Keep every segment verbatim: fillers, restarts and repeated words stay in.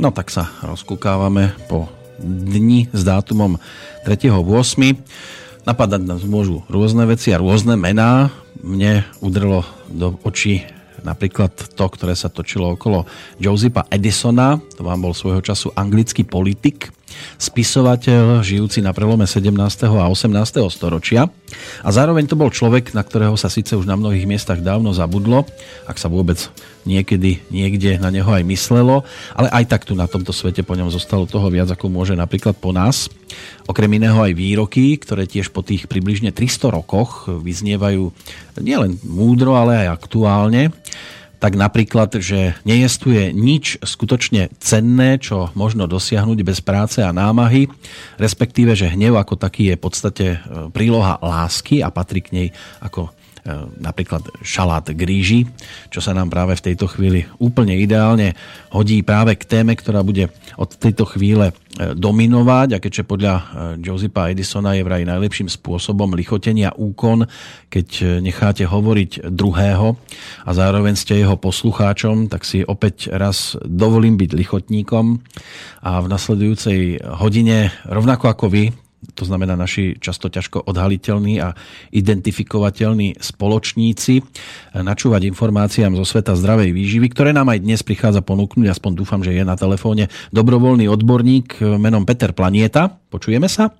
No tak sa rozkúkávame po dni s dátumom tretieho ôsmeho Napadať nás môžu rôzne veci a rôzne mená. Mne udrelo do očí napríklad to, ktoré sa točilo okolo Josepha Edisona. To vám bol svojho času anglický politik, spisovateľ, žijúci na prelome sedemnásteho a osemnásteho storočia. A zároveň to bol človek, na ktorého sa síce už na mnohých miestach dávno zabudlo, ak sa vôbec niekedy niekde na neho aj myslelo, ale aj tak tu na tomto svete po ňom zostalo toho viac, ako môže napríklad po nás. Okrem iného aj výroky, ktoré tiež po tých približne tristo rokoch vyznievajú nielen múdro, ale aj aktuálne. Tak napríklad, že nejestvuje nič skutočne cenné, čo možno dosiahnuť bez práce a námahy, respektíve, že hnev ako taký je v podstate príloha lásky a patrí k nej ako napríklad šalát k ríži, čo sa nám práve v tejto chvíli úplne ideálne hodí práve k téme, ktorá bude od tejto chvíle dominovať, a keďže podľa Josepha Edisona je vraj najlepším spôsobom lichotenia úkon, keď necháte hovoriť druhého a zároveň ste jeho poslucháčom, tak si opäť raz dovolím byť lichotníkom a v nasledujúcej hodine, rovnako ako vy, to znamená naši často ťažko odhaliteľní a identifikovateľní spoločníci, načúvať informáciám zo sveta zdravej výživy, ktoré nám aj dnes prichádza ponúknuť, aspoň dúfam, že je na telefóne dobrovoľný odborník menom Peter Planieta. Počujeme sa?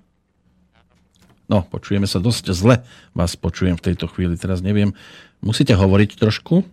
No, počujeme sa dosť zle. Vás počujem v tejto chvíli, teraz neviem. Musíte hovoriť trošku?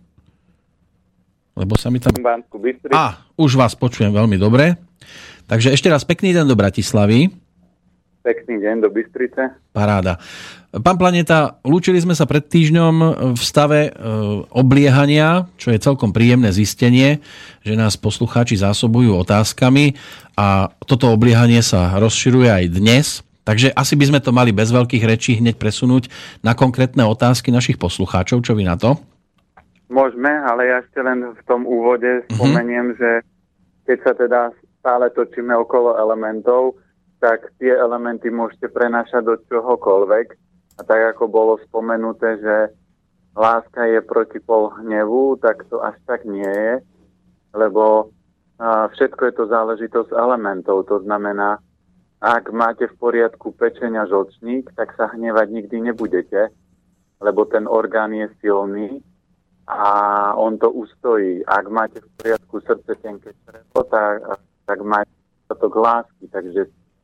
Lebo sa mi tam... Á, už vás počujem veľmi dobre. Takže ešte raz pekný deň do Bratislavy. Pekný deň do Bystrice. Paráda. Pán Planieta, lúčili sme sa pred týždňom v stave e, obliehania, čo je celkom príjemné zistenie, že nás poslucháči zásobujú otázkami a toto obliehanie sa rozširuje aj dnes. Takže asi by sme to mali bez veľkých rečí hneď presunúť na konkrétne otázky našich poslucháčov. Čo vy na to? Môžeme, ale ja ešte len v tom úvode spomeniem, mm-hmm. že keď sa teda stále točíme okolo elementov, tak tie elementy môžete prenášať do čohokoľvek. A tak ako bolo spomenuté, že láska je protipol hnevu, tak to až tak nie je, lebo a, všetko je to záležitosť elementov. To znamená, ak máte v poriadku pečeň a žlčník, tak sa hnevať nikdy nebudete, lebo ten orgán je silný a on to ustojí. Ak máte v poriadku srdce, tenké črevo, tak, tak máte to k lásky, takže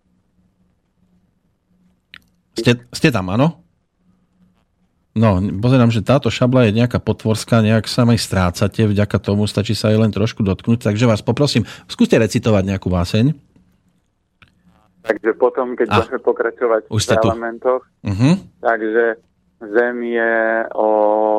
Ste, ste tam, áno? No, pozerám, že táto šabla je nejaká potvorská, nejak sa aj strácate, vďaka tomu stačí sa aj len trošku dotknúť, takže vás poprosím, skúste recitovať nejakú váseň. Takže potom, keď ah, budeme pokračovať v elementoch, uh-huh. takže Zem je o,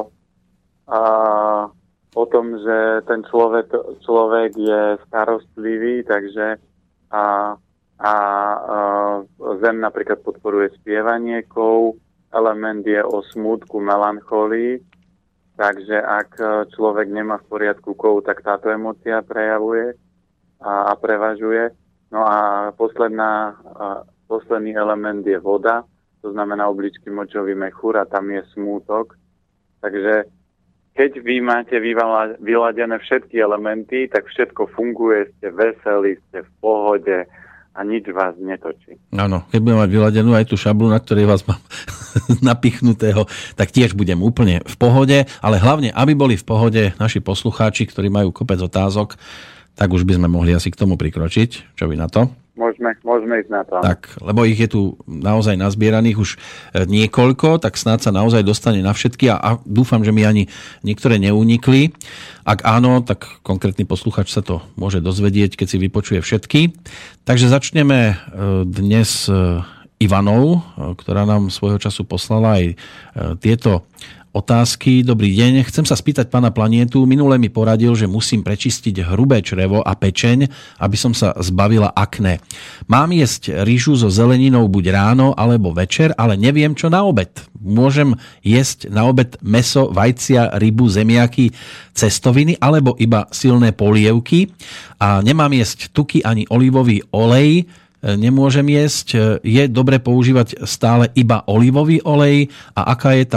a, o tom, že ten človek, človek je starostlivý, takže a a uh, Zem napríklad podporuje spievanie kov, element je o smútku, melancholii, takže ak človek nemá v poriadku kov, tak táto emócia prejavuje a, a prevažuje. No a posledná, uh, posledný element je voda, to znamená obličky močový mechúr a tam je smútok. Takže keď vy máte vyladené všetky elementy, tak všetko funguje, ste veselí, ste v pohode, a nič vás netočí. Áno, keď budem mať vyladenú aj tú šablu, na ktorej vás mám napichnutého, tak tiež budem úplne v pohode, ale hlavne, aby boli v pohode naši poslucháči, ktorí majú kopec otázok, tak už by sme mohli asi k tomu prikročiť. Čo vy na to? Môžeme, môžeme ísť na to. Tak, lebo ich je tu naozaj nazbieraných už niekoľko, tak snáď sa naozaj dostane na všetky a, a dúfam, že mi ani niektoré neunikli. Ak áno, tak konkrétny posluchač sa to môže dozvedieť, keď si vypočuje všetky. Takže začneme dnes Ivanou, ktorá nám svojho času poslala aj tieto otázky. Dobrý deň. Chcem sa spýtať pána Planietu. Minule mi poradil, že musím prečistiť hrubé črevo a pečeň, aby som sa zbavila akné. Mám jesť rýžu so zeleninou buď ráno alebo večer, ale neviem, čo na obed. Môžem jesť na obed mäso, vajcia, rybu, zemiaky, cestoviny alebo iba silné polievky. A nemám jesť tuky ani olivový olej. Nemôžem jesť. Je dobre používať stále iba olivový olej? A aká je tá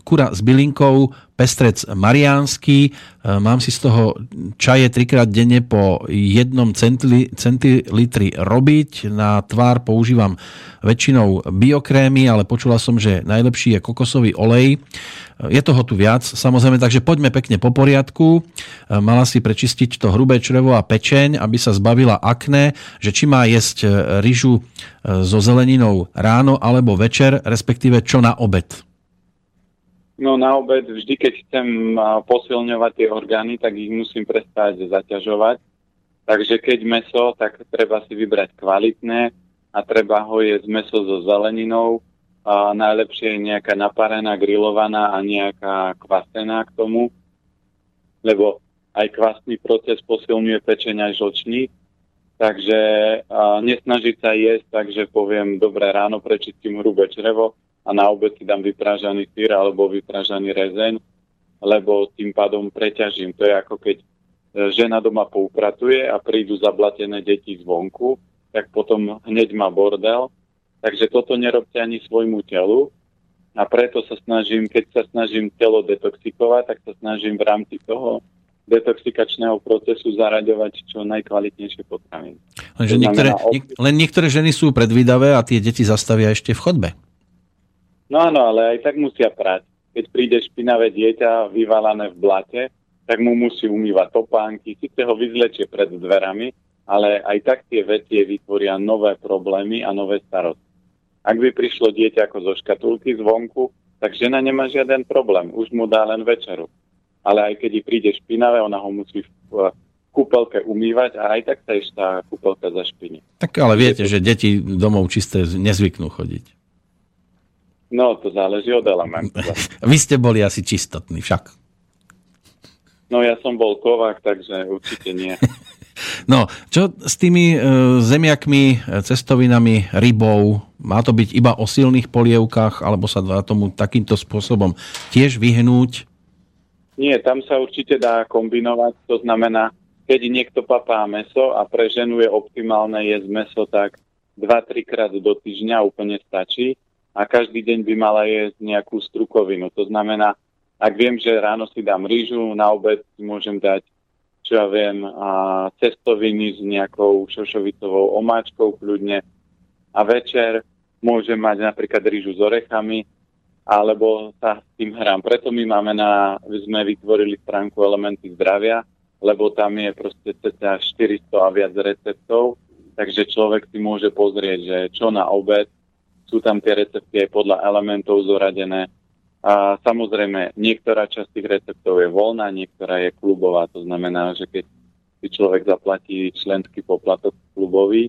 kura s bylinkou, pestrec mariánsky, mám si z toho čaje trikrát denne po jednom centili, centilitri robiť, na tvár používam väčšinou biokrémy, ale počula som, že najlepší je kokosový olej. Je toho tu viac, samozrejme, takže poďme pekne po poriadku. Mala si prečistiť to hrubé črevo a pečeň, aby sa zbavila akné, že či má jesť ryžu so zeleninou ráno alebo večer, respektíve čo na obed. No na obed vždy, keď chcem posilňovať tie orgány, tak ich musím prestať zaťažovať. Takže keď mäso, tak treba si vybrať kvalitné a treba ho jesť mäso so zeleninou. A najlepšie je nejaká naparená, grillovaná a nejaká kvasená k tomu, lebo aj kvasný proces posilňuje pečeň aj žlčník. Takže a, nesnažiť sa jesť, takže poviem, dobre, ráno prečistím hrubé črevo a na obed si dám vypražaný syr alebo vypražaný rezeň, lebo tým pádom preťažím. To je ako keď žena doma poupratuje a prídu zablatené deti zvonku, tak potom hneď má bordel. Takže toto nerobte ani svojmu telu a preto sa snažím, keď sa snažím telo detoxikovať, tak sa snažím v rámci toho detoxikačného procesu zaraďovať čo najkvalitnejšie potraviny. Lenže niektoré, niek- len niektoré ženy sú predvídavé a tie deti zastavia ešte v chodbe. No áno, ale aj tak musia prať. Keď príde špinavé dieťa vyvalané v blate, tak mu musí umývať topánky, síce ho vyzlečie pred dverami, ale aj tak tie veci vytvoria nové problémy a nové starosti. Ak by prišlo dieťa ako zo škatulky zvonku, tak žena nemá žiaden problém, už mu dá len večeru. Ale aj keď ji príde špinavé, ona ho musí v kúpelke umývať a aj tak sa ešte tá kúpelka zašpiní. Tak ale viete, že deti domov čisté nezvyknú chodiť. No, to záleží od elementu. Vy ste boli asi čistotní však. No, ja som bol kovák, takže určite nie. No, čo s tými e, zemiakmi, cestovinami, rybou? Má to byť iba o silných polievkách, alebo sa dá tomu takýmto spôsobom tiež vyhnúť? Nie, tam sa určite dá kombinovať. To znamená, keď niekto papá mäso a pre ženu je optimálne jesť mäso, tak dva tri krát do týždňa úplne stačí. A každý deň by mala jesť nejakú strukovinu. To znamená, ak viem, že ráno si dám rýžu, na obed si môžem dať, čo ja viem, a cestoviny s nejakou šošovicovou omáčkou kľudne. A večer môžem mať napríklad rýžu s orechami, alebo sa s tým hrám. Preto my máme na, sme vytvorili stránku Elementy zdravia, lebo tam je proste cca štyristo a viac receptov, takže človek si môže pozrieť, že čo na obed. Sú tam tie recepty aj podľa elementov zoradené. A samozrejme, niektorá časť tých receptov je voľná, niektorá je klubová. To znamená, že keď si človek zaplatí členský poplatok klubový,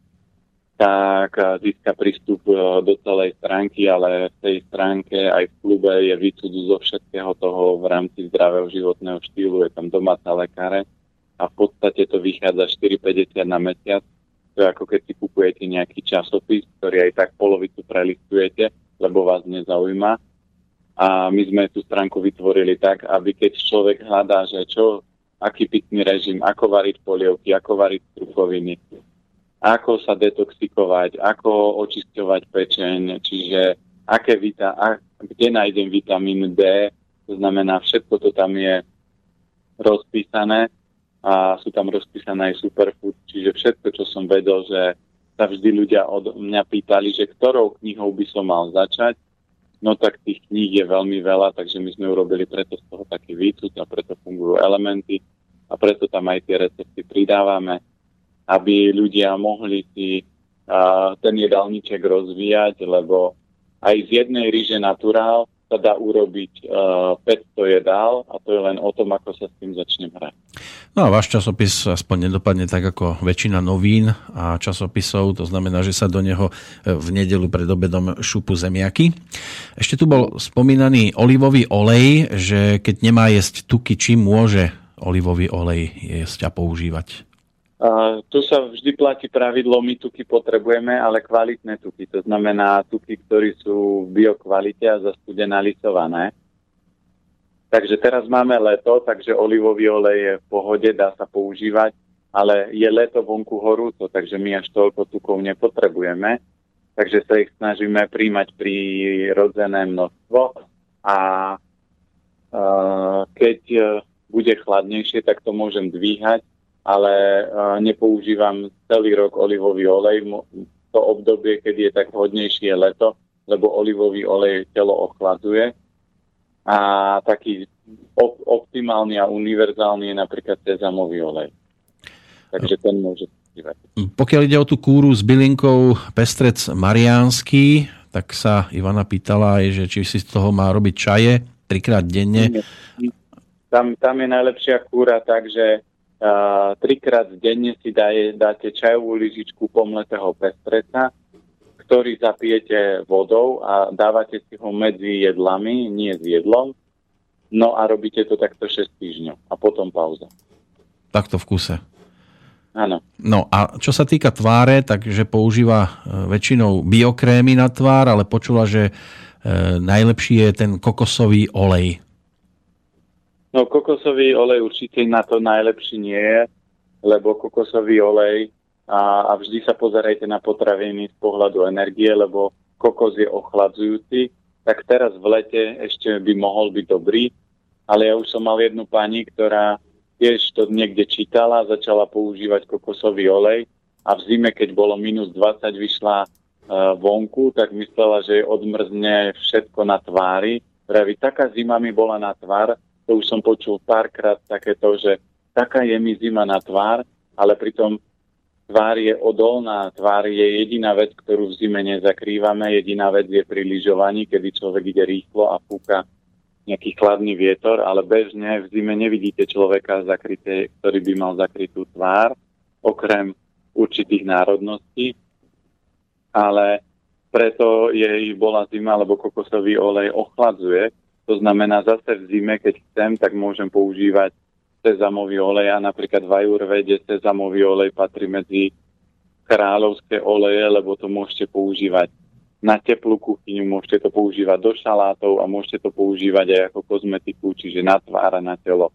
tak získa prístup do celej stránky, ale v tej stránke aj v klube je výcud zo všetkého toho v rámci zdravého životného štýlu. Je tam domáca lekáre a v podstate to vychádza štyri päťdesiat na mesiac. To je ako keď si kupujete nejaký časopis, ktorý aj tak polovicu prelistujete, lebo vás nezaujíma. A my sme tú stránku vytvorili tak, aby keď človek hľadá, že čo, aký pitný režim, ako variť polievky, ako variť strukoviny, ako sa detoxikovať, ako očisťovať pečeň, čiže aké vita, a, kde nájdem vitamín D, to znamená, všetko to tam je rozpísané. A sú tam rozpísané aj superfood, čiže všetko, čo som vedel, že sa vždy ľudia od mňa pýtali, že ktorou knihou by som mal začať, no tak tých kníh je veľmi veľa, takže my sme urobili preto z toho taký výcud a preto fungujú elementy a preto tam aj tie recepty pridávame, aby ľudia mohli si uh, ten jedálniček rozvíjať, lebo aj z jednej ryže naturál sa dá urobiť uh, päťsto jedál a to je len o tom, ako sa s tým začne hrať. No a váš časopis aspoň nedopadne tak ako väčšina novín a časopisov, to znamená, že sa do neho v nedeľu pred obedom šupu zemiaky. Ešte tu bol spomínaný olivový olej, že keď nemá jesť tuky, čím môže olivový olej jesť a používať? Uh, tu sa vždy platí pravidlo, my tuky potrebujeme, ale kvalitné tuky. To znamená tuky, ktoré sú v biokvalite a zastudená lisované. Takže teraz máme leto, takže olivový olej je v pohode, dá sa používať, ale je leto vonku horúco, takže my až toľko tukov nepotrebujeme. Takže sa ich snažíme príjmať prirodzené množstvo a uh, keď uh, bude chladnejšie, tak to môžem dvíhať, ale uh, nepoužívam celý rok olivový olej. To obdobie, keď je tak hodnejšie je leto, lebo olivový olej telo ochladzuje. A taký op- optimálny a univerzálny je napríklad sezamový olej. Takže ten môže používať. Pokiaľ ide o tú kúru s bylinkou Pestrec mariánsky, tak sa Ivana pýtala aj, že či si z toho má robiť čaje trikrát denne. Tam, tam je najlepšia kúra tak, že uh, trikrát denne si daje, dáte čajovú lyžičku pomletého pestreca, ktorý zapijete vodou a dávate si ho medzi jedlami, nie s jedlom. No a robíte to takto šesť týždňov a potom pauza. Takto v kuse. Áno. No a čo sa týka tváre, takže používa väčšinou biokrémy na tvár, ale počula, že e, najlepší je ten kokosový olej. No kokosový olej určite na to najlepší nie je, lebo kokosový olej a, a vždy sa pozerajte na potraviny z pohľadu energie, lebo kokos je ochladzujúci, tak teraz v lete ešte by mohol byť dobrý, ale ja už som mal jednu pani, ktorá tiež to niekde čítala, začala používať kokosový olej a v zime, keď bolo minus dvadsať, vyšla e, vonku, tak myslela, že odmrzne všetko na tvári. Praví, taká zima mi bola na tvár, to už som počul párkrát takéto, že taká je mi zima na tvár, ale pritom tvár je odolná, tvár je jediná vec, ktorú v zime nezakrývame, jediná vec je pri lyžovaní, kedy človek ide rýchlo a fúka nejaký chladný vietor, ale bežne v zime nevidíte človeka zakryté, ktorý by mal zakrytú tvár, okrem určitých národností, ale preto jej bola zima, lebo kokosový olej ochladzuje. To znamená, zase v zime, keď chcem, tak môžem používať sezamový olej a napríklad v ajurvede sezamový olej patrí medzi kráľovské oleje, lebo to môžete používať na teplú kuchyňu, môžete to používať do šalátov a môžete to používať aj ako kozmetiku, čiže na tvár a na telo.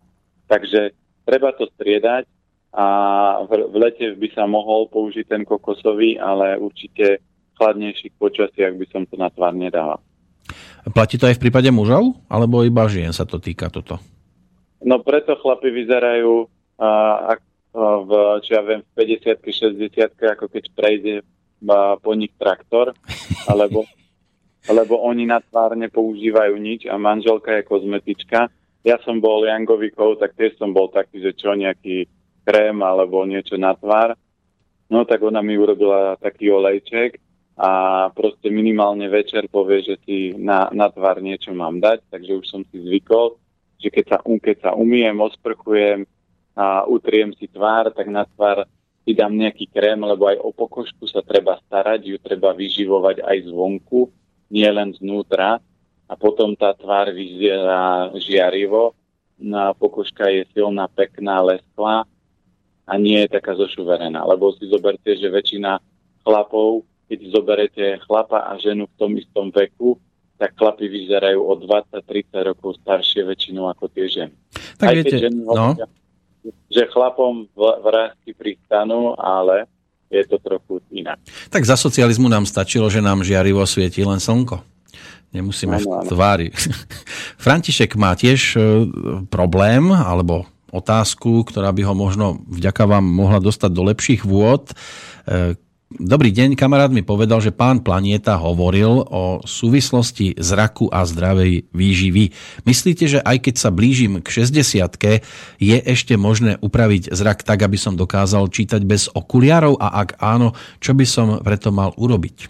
Takže treba to striedať a v, v lete by sa mohol použiť ten kokosový, ale určite v chladnejších počasiach by som to na tvár nedával. Platí to aj v prípade mužov, alebo iba žien sa to týka toto? No preto chlapi vyzerajú uh, uh, v, čo ja viem, v päťdesiatke, šesťdesiatke, ako keď prejde uh, po nich traktor, alebo, alebo oni na tvár nepoužívajú nič a manželka je kozmetička. Ja som bol Jangovikov, tak tiež som bol taký, že čo, nejaký krém alebo niečo na tvár. No tak ona mi urobila taký olejček a proste minimálne večer povie, že si na, na tvár niečo mám dať, takže už som si zvykol, že keď sa, keď sa umyjem, osprchujem a utriem si tvár, tak na tvár si dám nejaký krém, lebo aj o pokožku sa treba starať, ju treba vyživovať aj zvonku, nie len znútra. A potom tá tvár vyzerá žiarivo, no, pokožka je silná, pekná, lesklá a nie je taká zošuverená. Lebo si zoberte, že väčšina chlapov, keď zoberete chlapa a ženu v tom istom veku, tak chlapi vyzerajú o dvadsať tridsať rokov staršie väčšinou ako tie ženy. Tak aj viete, ženy no. hovoria, že chlapom vrásky pristanú, ale je to trochu inak. Tak za socializmu nám stačilo, že nám žiarivo svieti len slnko. Nemusíme v tvári. František má tiež problém, alebo otázku, ktorá by ho možno vďaka vám mohla dostať do lepších vôd. Dobrý deň, kamarát mi povedal, že pán Planieta hovoril o súvislosti zraku a zdravej výživy. Myslíte, že aj keď sa blížim k šesťdesiatke, je ešte možné upraviť zrak tak, aby som dokázal čítať bez okuliarov? A ak áno, čo by som preto mal urobiť?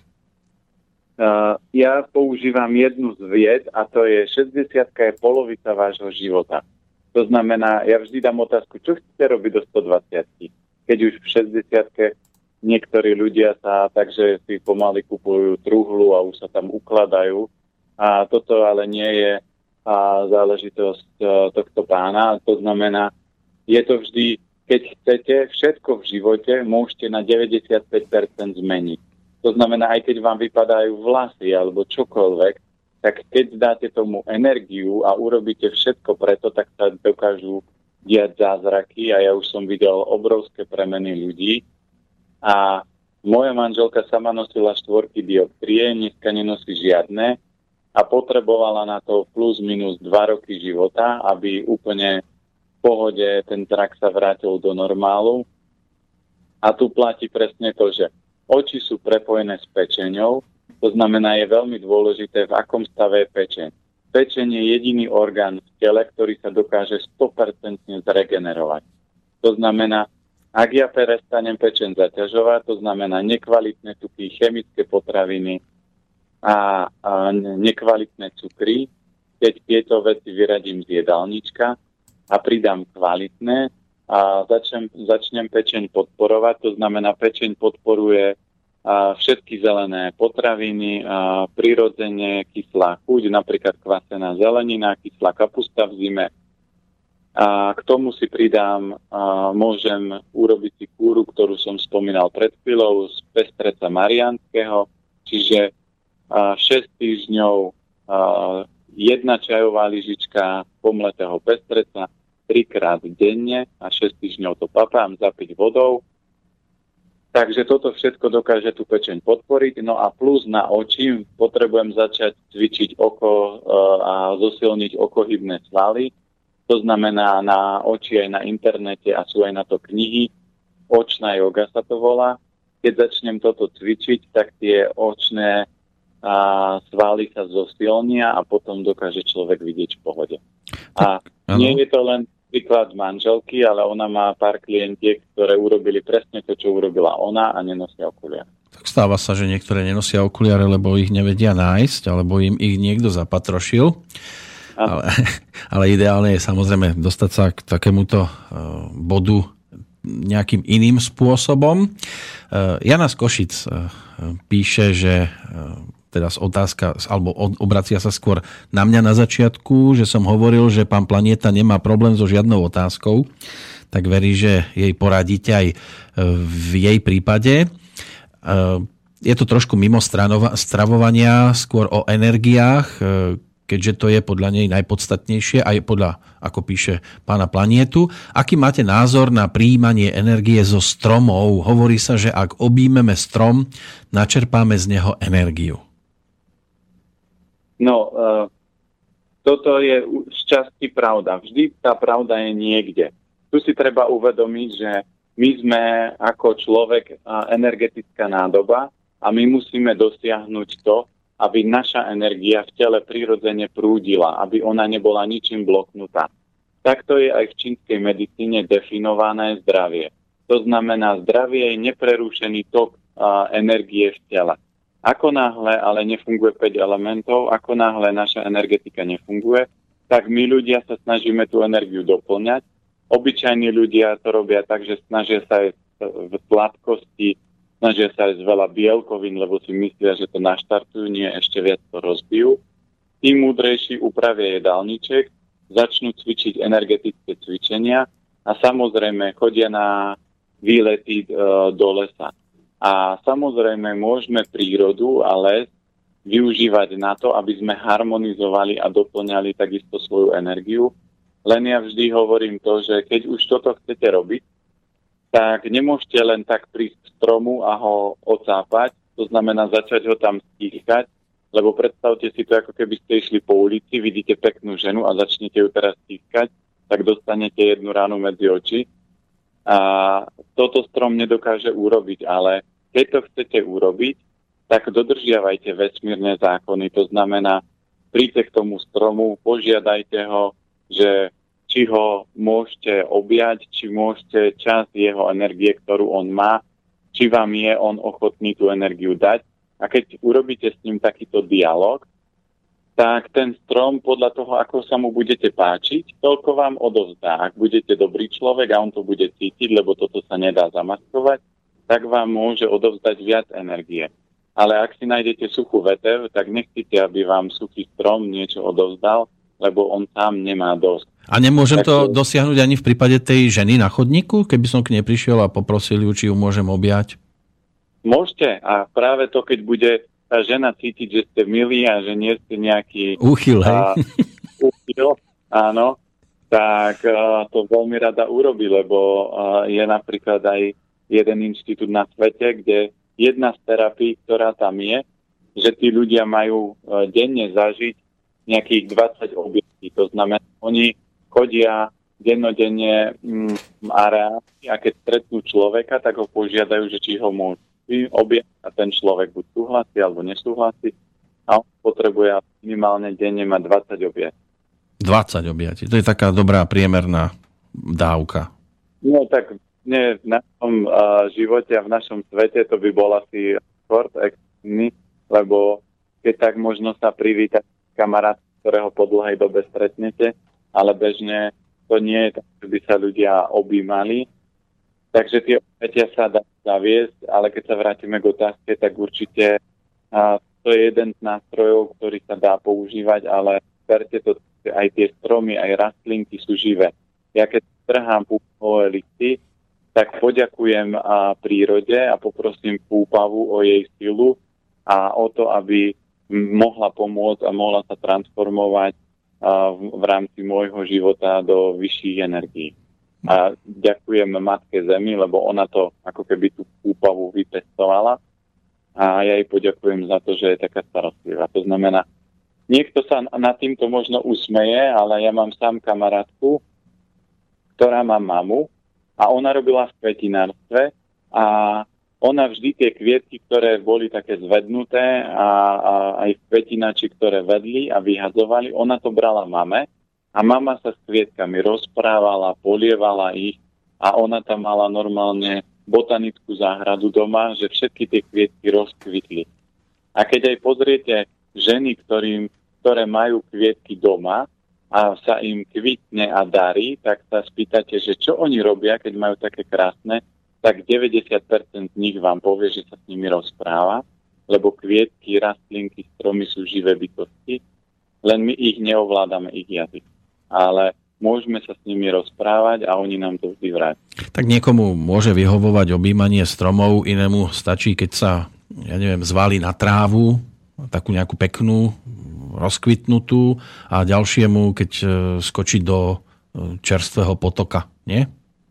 Uh, ja používam jednu z vied a to je šesťdesiatka je polovica vášho života. To znamená, ja vždy dám otázku, čo chcete robiť do stodvadsiatky? Keď už v šesťdesiatke niektorí ľudia sa takže si pomaly kupujú truhlu a už sa tam ukladajú. A toto ale nie je a, záležitosť a, tohto pána. To znamená, je to vždy, keď chcete, všetko v živote môžete na deväťdesiatpäť percent zmeniť. To znamená, aj keď vám vypadajú vlasy alebo čokoľvek, tak keď dáte tomu energiu a urobíte všetko preto, tak sa dokážu diať zázraky a ja už som videl obrovské premeny ľudí. A moja manželka sama nosila štvorky dioptrie, dneska nenosí žiadne a potrebovala na to plus minus dva roky života, aby úplne v pohode ten trak sa vrátil do normálu. A tu platí presne to, že oči sú prepojené s pečeňou, to znamená, je veľmi dôležité, v akom stave je pečeň. Pečeň je jediný orgán v tele, ktorý sa dokáže sto percent zregenerovať. To znamená, ak ja prestanem pečeň zaťažovať, to znamená nekvalitné tuky, chemické potraviny a, a nekvalitné cukry, keď tieto veci vyradím z jedálnička a pridám kvalitné a začnem, začnem pečeň podporovať, to znamená, pečeň podporuje a všetky zelené potraviny, a prirodzene kyslá chuť, napríklad kvasená zelenina, kyslá kapusta v zime. A k tomu si pridám, a môžem urobiť si kúru, ktorú som spomínal pred chvíľou, z pestreca mariánskeho, čiže a šesť týždňov a jedna čajová lyžička pomletého pestreca, trikrát denne a šesť týždňov to papám, zapiť vodou. Takže toto všetko dokáže tú pečeň podporiť. No a plus na oči potrebujem začať cvičiť oko a zosilniť okohybné svaly. To znamená na oči aj na internete a sú aj na to knihy. Očná yoga sa to volá. Keď začnem toto cvičiť, tak tie očné a, svaly sa zosilnia a potom dokáže človek vidieť v pohode. A nie je to len príklad manželky, ale ona má pár klientiek, ktoré urobili presne to, čo urobila ona a nenosia okuliare. Tak stáva sa, že niektoré nenosia okuliare, lebo ich nevedia nájsť, alebo im ich niekto zapatrošil. Ale, ale ideálne je samozrejme dostať sa k takémuto bodu nejakým iným spôsobom. Jana z Košic píše, že teda otázka, alebo obracia sa skôr na mňa na začiatku, že som hovoril, že pán Planieta nemá problém so žiadnou otázkou, tak verí, že jej poradíte aj v jej prípade. Je to trošku mimo stravovania, skôr o energiách, keďže to je podľa nej najpodstatnejšie, aj podľa, ako píše pána Planietu. Aký máte názor na prijímanie energie zo stromov? Hovorí sa, že ak objímeme strom, načerpáme z neho energiu. No, uh, toto je z časti pravda. Vždy tá pravda je niekde. Tu si treba uvedomiť, že my sme ako človek uh, energetická nádoba a my musíme dosiahnuť to, aby naša energia v tele prirodzene prúdila, aby ona nebola ničím bloknutá. Takto je aj v čínskej medicíne definované zdravie. To znamená, zdravie je neprerušený tok uh, energie v tele. Ako náhle ale nefunguje päť elementov, ako náhle naša energetika nefunguje, tak my ľudia sa snažíme tú energiu doplňať. Obyčajní ľudia to robia tak, že snažia sa aj v sladkosti, snažia sa aj z veľa bielkovín, lebo si myslia, že to naštartujú, nie ešte viac to rozbijú. Tí múdrejší upravia jedálniček, začnú cvičiť energetické cvičenia a samozrejme chodia na výlety e, do lesa. A samozrejme môžeme prírodu a les využívať na to, aby sme harmonizovali a doplňali takisto svoju energiu. Len ja vždy hovorím to, že keď už toto chcete robiť, tak nemôžete len tak prísť k stromu a ho ocápať, to znamená začať ho tam stískať, lebo predstavte si to, ako keby ste išli po ulici, vidíte peknú ženu a začnete ju teraz stískať, tak dostanete jednu ránu medzi oči. A toto strom nedokáže urobiť, ale keď to chcete urobiť, tak dodržiavajte vesmírne zákony. To znamená, príďte k tomu stromu, požiadajte ho, že či ho môžete objať, či môžete časť jeho energie, ktorú on má, či vám je on ochotný tú energiu dať. A keď urobíte s ním takýto dialog, tak ten strom podľa toho, ako sa mu budete páčiť, toľko vám odovzdá. Ak budete dobrý človek a on to bude cítiť, lebo toto sa nedá zamaskovať, tak vám môže odovzdať viac energie. Ale ak si nájdete suchú vetev, tak nechcete, aby vám suchý strom niečo odovzdal, lebo on sám nemá dosť. A nemôžem tak to dosiahnuť ani v prípade tej ženy na chodníku, keby som k nej prišiel a poprosil ju, či ju môžem objať? Môžete. A práve to, keď bude tá žena cítiť, že ste milí a že nie ste nejaký úchyl, hej? A, úchyl, áno, tak a, to veľmi rada urobí, lebo a, je napríklad aj jeden inštitút na svete, kde jedna z terapií, ktorá tam je, že tí ľudia majú denne zažiť nejakých dvadsať objektí. To znamená, oni chodia dennodenne v areáli a keď stretnú človeka, tak ho požiadajú, že či ho môžu objať a ten človek buď súhlasí alebo nesúhlasí a on potrebuje minimálne denne mať dvadsať objatí. dvadsať objatí, to je taká dobrá priemerná dávka. No tak nie, v našom uh, živote a v našom svete to by bol asi skôr extrémny, lebo keď tak možno sa privítať kamarát, ktorého po dlhej dobe stretnete, ale bežne to nie je tak, že by sa ľudia objímali. Takže tie objatia sa dá zaviesť, ale keď sa vrátime k otázke, tak určite uh, to je jeden z nástrojov, ktorý sa dá používať, ale verte to, aj tie stromy, aj rastlinky sú živé. Ja keď trhám púpavové listy, tak poďakujem a prírode a poprosím púpavu o jej silu a o to, aby mohla pomôcť a mohla sa transformovať a v, v rámci môjho života do vyšších energií. A ďakujem Matke Zemi, lebo ona to ako keby tú púpavu vypestovala a ja jej poďakujem za to, že je taká starostlivá. To znamená, niekto sa nad týmto možno usmeje, ale ja mám sám kamarátku, ktorá má mamu a ona robila v kvetinárstve a ona vždy tie kvietky, ktoré boli také zvednuté a, a aj kvetinači, ktoré vedli a vyhadzovali, ona to brala mame a mama sa s kvietkami rozprávala, polievala ich a ona tam mala normálne botanickú záhradu doma, že všetky tie kvietky rozkvitli. A keď aj pozriete ženy, ktorým, ktoré majú kvietky doma a sa im kvitne a darí, tak sa spýtate, že čo oni robia, keď majú také krásne, tak deväťdesiat percent z nich vám povie, že sa s nimi rozpráva, lebo kvietky, rastlinky, stromy sú živé bytosti, len my ich neovládame, ich jazyk. Ale môžeme sa s nimi rozprávať a oni nám to vždy vrátia. Tak niekomu môže vyhovovať objímanie stromov, inému stačí, keď sa, ja neviem, zvalí na trávu, takú nejakú peknú, rozkvitnutú a ďalšiemu, keď skočí do čerstvého potoka, nie?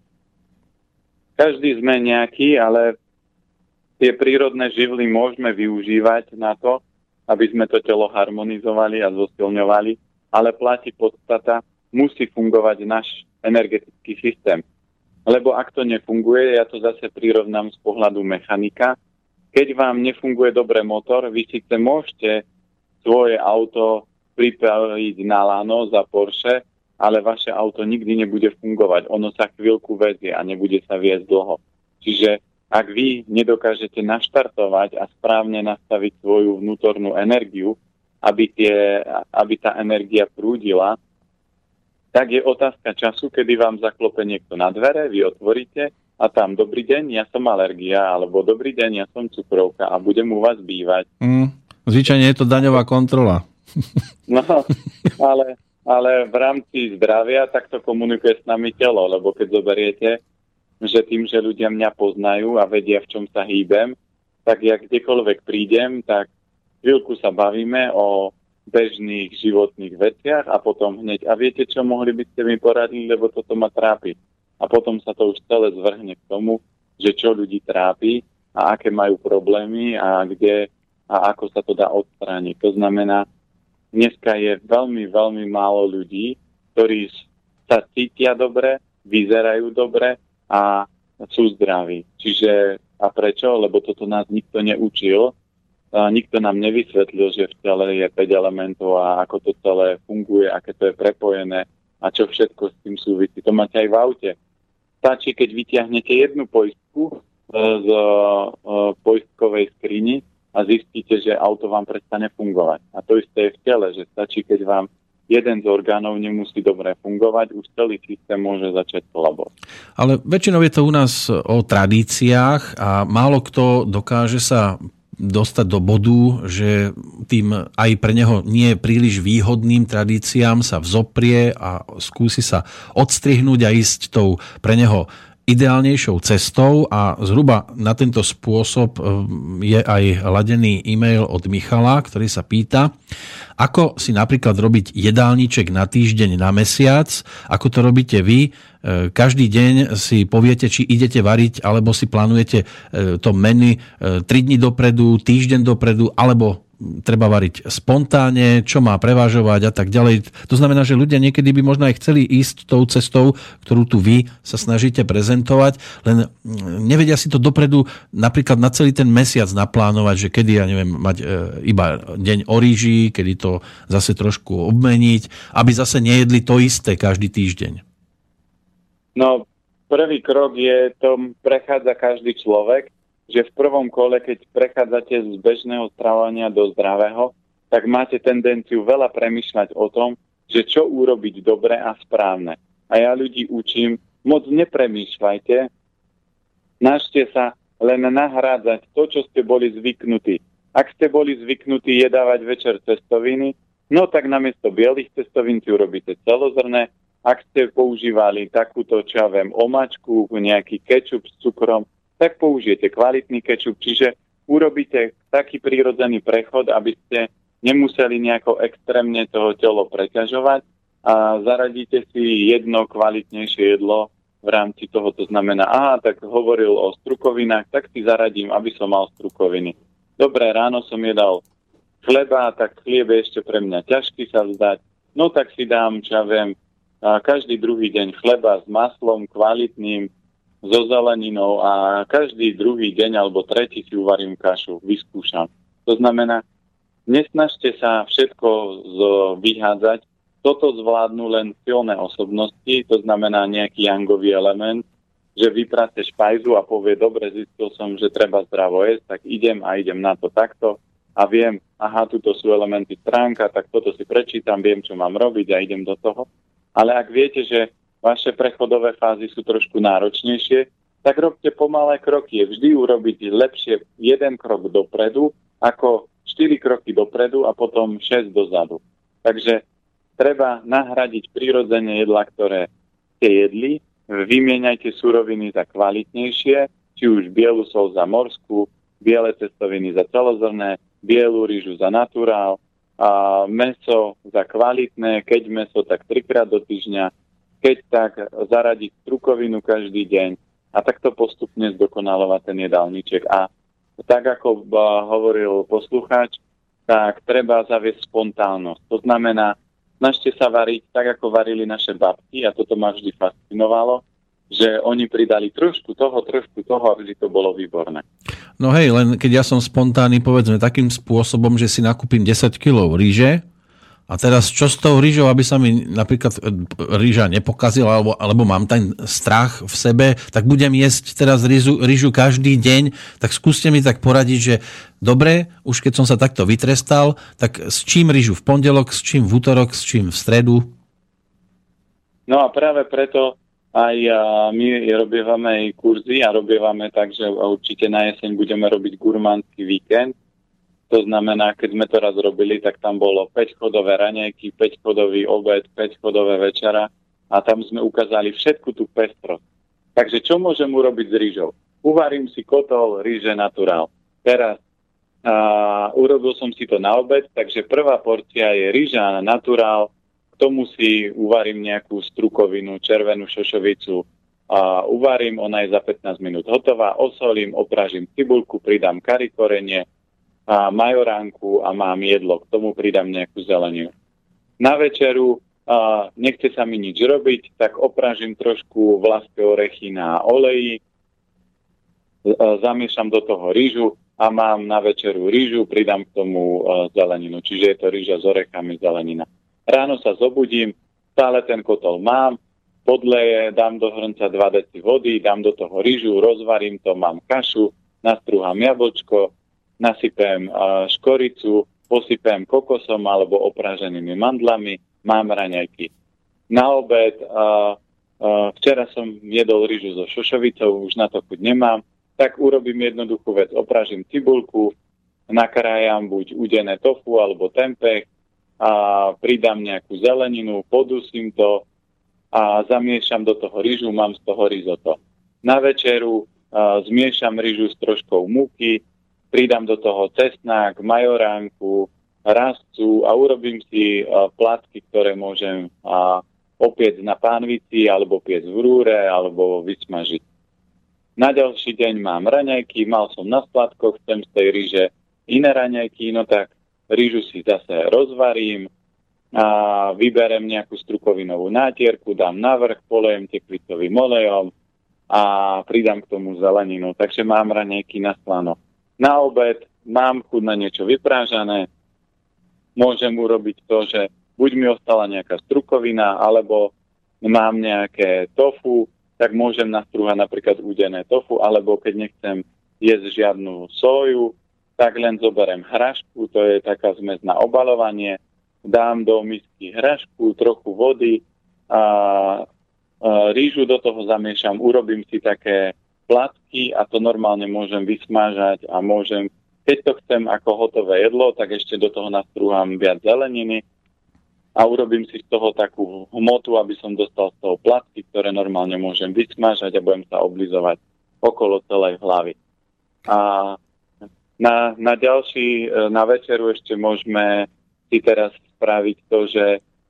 Každý sme nejaký, ale tie prírodné živly môžeme využívať na to, aby sme to telo harmonizovali a zosilňovali, ale platí podstata, musí fungovať náš energetický systém. Lebo ak to nefunguje, ja to zase prirovnám z pohľadu mechanika, keď vám nefunguje dobre motor, vy síce môžete svoje auto pripraviť na lano za Porsche, ale vaše auto nikdy nebude fungovať. Ono sa chvíľku vezie a nebude sa viesť dlho. Čiže ak vy nedokážete naštartovať a správne nastaviť svoju vnútornú energiu, aby, tie, aby tá energia prúdila, tak je otázka času, kedy vám zaklope niekto na dvere, vy otvoríte a tam dobrý deň, ja som alergia, alebo dobrý deň, ja som cukrovka a budem u vás bývať. Mm, zvyčajne je to daňová kontrola. No, ale... Ale v rámci zdravia takto komunikuje s nami telo, lebo keď zoberiete, že tým, že ľudia mňa poznajú a vedia, v čom sa hýbem, tak ja kdekoľvek prídem, tak chvíľku sa bavíme o bežných životných veciach a potom hneď, a viete čo, mohli by ste mi poradiť, lebo toto ma trápi. A potom sa to už celé zvrhne k tomu, že čo ľudí trápi a aké majú problémy a kde a ako sa to dá odstrániť. To znamená, dneska je veľmi, veľmi málo ľudí, ktorí sa cítia dobre, vyzerajú dobre a sú zdraví. Čiže, a prečo? Lebo toto nás nikto neučil. A nikto nám nevysvetlil, že v tele je päť elementov a ako to celé funguje, aké to je prepojené a čo všetko s tým súvisí. To máte aj v aute. Stačí, keď vytiahnete jednu poistku z poistkovej skrini, a zistíte, že auto vám prestane fungovať. A to isté je v tele, že stačí, keď vám jeden z orgánov nemusí dobre fungovať, už celý systém môže začať kolabovať. Ale väčšinou je to u nás o tradíciách a málo kto dokáže sa dostať do bodu, že tým aj pre neho nie príliš výhodným tradíciám sa vzoprie a skúsi sa odstrihnúť a ísť tou pre neho ideálnejšou cestou a zhruba na tento spôsob je aj ladený e-mail od Michala, ktorý sa pýta, ako si napríklad robiť jedálniček na týždeň, na mesiac, ako to robíte vy. Každý deň si poviete, či idete variť, alebo si plánujete to menu tri dni dopredu, týždeň dopredu, alebo treba variť spontánne, čo má prevažovať a tak ďalej. To znamená, že ľudia niekedy by možno aj chceli ísť tou cestou, ktorú tu vy sa snažíte prezentovať, len nevedia si to dopredu napríklad na celý ten mesiac naplánovať, že kedy, ja neviem, mať e, iba deň o ríži, kedy to zase trošku obmeniť, aby zase nejedli to isté každý týždeň. No, prvý krok je, to prechádza každý človek, že v prvom kole, keď prechádzate z bežného stravovania do zdravého, tak máte tendenciu veľa premýšľať o tom, že čo urobiť dobre a správne. A ja ľudí učím, moc nepremýšľajte, snažte sa len nahrádzať to, čo ste boli zvyknutí. Ak ste boli zvyknutí jedávať večer cestoviny, no tak namiesto bielých cestovín si urobíte celozrné. Ak ste používali takúto, čo ja viem, omačku, nejaký kečup s cukrom, tak použijete kvalitný kečup, čiže urobíte taký prírodzený prechod, aby ste nemuseli nejako extrémne toho telo preťažovať a zaradíte si jedno kvalitnejšie jedlo v rámci toho. To znamená, aha, tak hovoril o strukovinách, tak si zaradím, aby som mal strukoviny. Dobre, ráno som jedal chleba, tak chlieb je ešte pre mňa ťažký sa vzdať. No tak si dám, čo ja viem, každý druhý deň chleba s maslom kvalitným, so zeleninou a každý druhý deň alebo tretí si uvarím kašu, vyskúšam. To znamená, nesnažte sa všetko vyhádzať, toto zvládnu len silné osobnosti, to znamená nejaký jangový element, že vyprace špajzu a povie, dobre, zistil som, že treba zdravo jesť, tak idem a idem na to takto a viem, aha, tuto sú elementy stránka, tak toto si prečítam, viem, čo mám robiť a idem do toho. Ale ak viete, že vaše prechodové fázy sú trošku náročnejšie, tak robte pomalé kroky. Je vždy urobiť lepšie jeden krok dopredu, ako štyri kroky dopredu a potom šesť dozadu. Takže treba nahradiť prirodzene jedlá, ktoré ste jedli, vymieňajte suroviny za kvalitnejšie, či už bielu sol za morskú, biele cestoviny za celozrné, bielu rýžu za naturál, a mäso za kvalitné, keď mäso, tak trikrát do týždňa, keď tak zaradiť strukovinu každý deň a takto postupne zdokonalovať ten jedálniček. A tak, ako hovoril poslucháč, tak treba zaviesť spontánnosť. To znamená, snažte sa variť tak, ako varili naše babky, a toto ma vždy fascinovalo, že oni pridali trošku toho, trošku toho, aby to bolo výborné. No hej, len keď ja som spontánny, povedzme, takým spôsobom, že si nakúpim desať kilogramov ríže, a teraz čo s tou rýžou, aby sa mi napríklad rýža nepokazila, alebo, alebo mám ten strach v sebe, tak budem jesť teraz rýžu, rýžu každý deň, tak skúste mi tak poradiť, že dobre, už keď som sa takto vytrestal, tak s čím rýžu v pondelok, s čím v útorok, s čím v stredu? No a práve preto aj my robívame aj kurzy a robívame tak, že určite na jeseň budeme robiť gurmánsky víkend. To znamená, keď sme to raz robili, tak tam bolo päťchodové raňajky, päťchodový obed, päťchodové večera a tam sme ukázali všetku tú pestrosť. Takže čo môžem urobiť s rýžou? Uvarím si kotol rýže naturál. Teraz a, urobil som si to na obed, takže prvá porcia je rýža naturál, k tomu si uvarím nejakú strukovinu, červenú šošovicu, a uvarím, ona je za pätnásť minút hotová, osolím, opražím cibulku, pridám kari korenie, a majoránku a mám jedlo. K tomu pridám nejakú zeleninu. Na večeru a nechce sa mi nič robiť, tak opražím trošku vlaské orechy na oleji, zamiešam do toho rýžu a mám na večeru rýžu, pridám k tomu zeleninu. Čiže je to rýža s orechami, zelenina. Ráno sa zobudím, stále ten kotol mám, podleje, dám do hrnca dva deci vody, dám do toho rýžu, rozvarím to, mám kašu, nastrúham jablčko, nasypem uh, škoricu, posypem kokosom alebo opraženými mandlami, mám raňajky. Na obed, uh, uh, včera som jedol rýžu so šošovicou, už na to chuť nemám, tak urobím jednoduchú vec. Opražím cibulku, nakrájam buď udené tofu alebo tempeh, a pridám nejakú zeleninu, podusím to a zamiešam do toho rýžu, mám z toho risotto. Na večeru uh, zmiešam rýžu s troškou múky, pridám do toho cesnák, majoránku, rastcu a urobím si uh, placky, ktoré môžem uh, opiec na pánvici, alebo piec v rúre, alebo vysmažiť. Na ďalší deň mám raňajky, mal som na skladkoch, chcem z tej ryže iné raňajky, no tak rýžu si zase rozvarím a vyberem nejakú strukovinovú nátierku, dám na vrch, polejem tekvicovým olejom a pridám k tomu zeleninu. Takže mám raňajky na slano. Na obed mám chuť na niečo vyprážané. Môžem urobiť to, že buď mi ostala nejaká strukovina, alebo mám nejaké tofu, tak môžem nastrúhať napríklad údené tofu, alebo keď nechcem jesť žiadnu soju, tak len zoberiem hrašku, to je taká zmes na obalovanie, dám do misky hrašku, trochu vody a, a rýžu do toho zamiešam, urobím si také placky a to normálne môžem vysmážať a môžem, keď to chcem ako hotové jedlo, tak ešte do toho nastrúham viac zeleniny a urobím si z toho takú hmotu, aby som dostal z toho placky, ktoré normálne môžem vysmážať a budem sa oblizovať okolo celej hlavy. A na, na ďalší, na večeru ešte môžeme si teraz spraviť to, že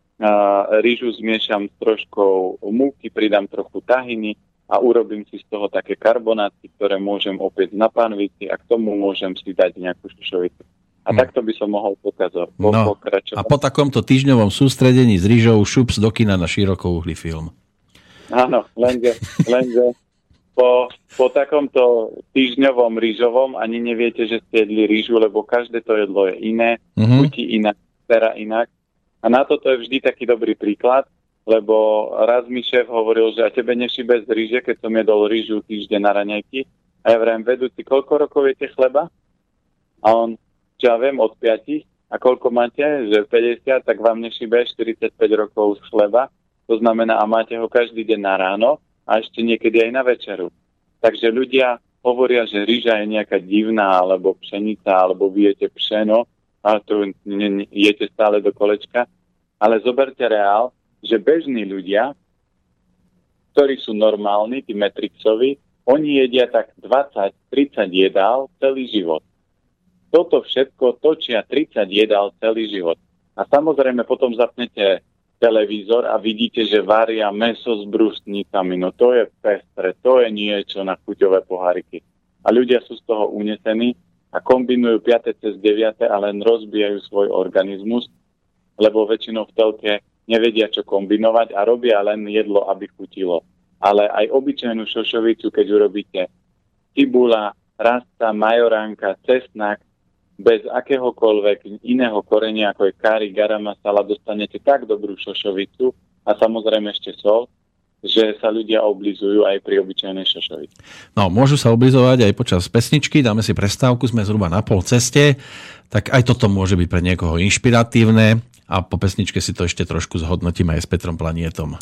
a, rýžu zmiešam s troškou múky, pridám trochu tahiny a urobím si z toho také karbonáty, ktoré môžem opäť na panvici a k tomu môžem si dať nejakú šošovicu. A hmm. takto by som mohol pokazať. Po, no, a po takomto týždňovom sústredení s rýžou šups do kina na širokouhlý film. Áno, lenže, lenže po, po takomto týždňovom rýžovom ani neviete, že ste jedli rýžu, lebo každé to jedlo je iné, mm-hmm. chutí inak, stera inak. A na toto je vždy taký dobrý príklad, lebo raz mi šéf hovoril, že a tebe nešibe z rýže, keď som jedol rýžu týždeň na raňajky. A ja vrajím, vedúci, koľko rokov jete chleba? A on, čo ja viem, od piatich. A koľko máte? Že päťdesiat, tak vám nešibe štyridsaťpäť rokov z chleba. To znamená, a máte ho každý deň na ráno a ešte niekedy aj na večeru. Takže ľudia hovoria, že rýža je nejaká divná, alebo pšenica, alebo vy jete pšeno, a to jete stále do kolečka. Ale zoberte reál, že bežní ľudia, ktorí sú normálni, tí Matrixovi, oni jedia tak dvadsať tridsať jedál celý život. Toto všetko točia tridsať jedál celý život. A samozrejme potom zapnete televízor a vidíte, že varia mäso s brústnicami. No to je pestre, to je niečo na chuťové poháriky. A ľudia sú z toho unesení a kombinujú piate cez deviate a len rozbijajú svoj organizmus, lebo väčšinou v telke nevedia, čo kombinovať a robia len jedlo, aby chutilo. Ale aj obyčajnú šošovicu, keď urobíte cibula, rasta, majoránka, cesnak, bez akéhokoľvek iného korenia, ako je kári, garam masala, dostanete tak dobrú šošovicu a samozrejme ešte sol, že sa ľudia oblizujú aj pri obyčajnej šošovici. No, môžu sa oblizovať aj počas pesničky, dáme si prestávku, sme zhruba na pol ceste, tak aj toto môže byť pre niekoho inšpiratívne a po pesničke si to ešte trošku zhodnotíme aj s Petrom Planietom.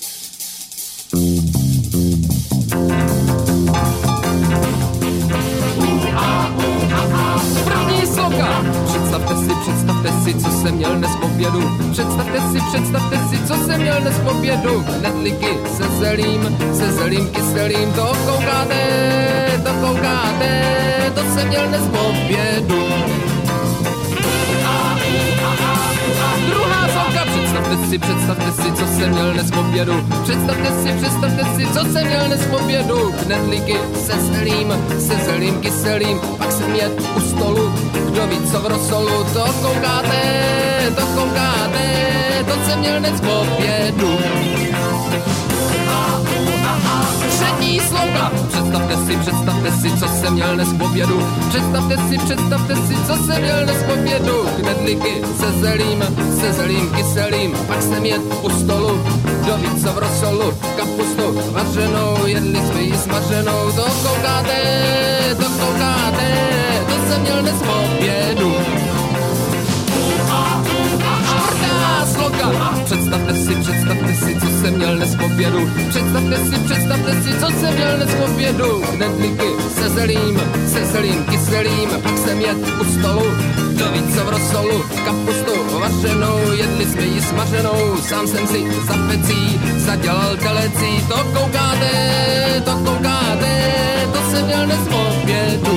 Představte si, představte si, co jsem měl dnes v obědu. Představte si, představte si, co jsem měl dnes v obědu. Knedlíky se zelím, se zelím kyselým. To koukáte, to koukáte, to jsem měl dnes v obědu. Druhá zónka, představte si, představte si, co jsem měl dnes v obědu. Představte si, představte si, co jsem měl dnes v obědu. Knedlíky se zelím, se zelím kyselým. Pak jsem jet u stolu, kdo ví co v rosolu. To koukáte, to koukáte, to jsem měl dnes v obědu. Třetí slouka, představte si, představte si, co jsem měl dnes v obědu. Představte si, představte si, co jsem měl dnes v obědu. Knedlíky se zelím, se zelím kyselým. Pak jsem jet u stolu, kdo ví co v rosolu. Kapustu vařenou, jedli jsme ji smaženou. To koukáte, to koukáte, to jsem měl dnes v obědu. Čtvrtá sloka, představte si, představte si, co jsem měl dnes v obědu. Představte si, představte si, co jsem měl dnes v obědu. Knedlíky se zelím, se zelím kyselým. Pak jsem jet u stolu, kdo ví co v rosolu. Kapustu vařenou, jedli jsme ji smaženou. Sám jsem si za pecí zadělal telecí. To koukáte, to koukáte, to jsem měl dnes v obědu.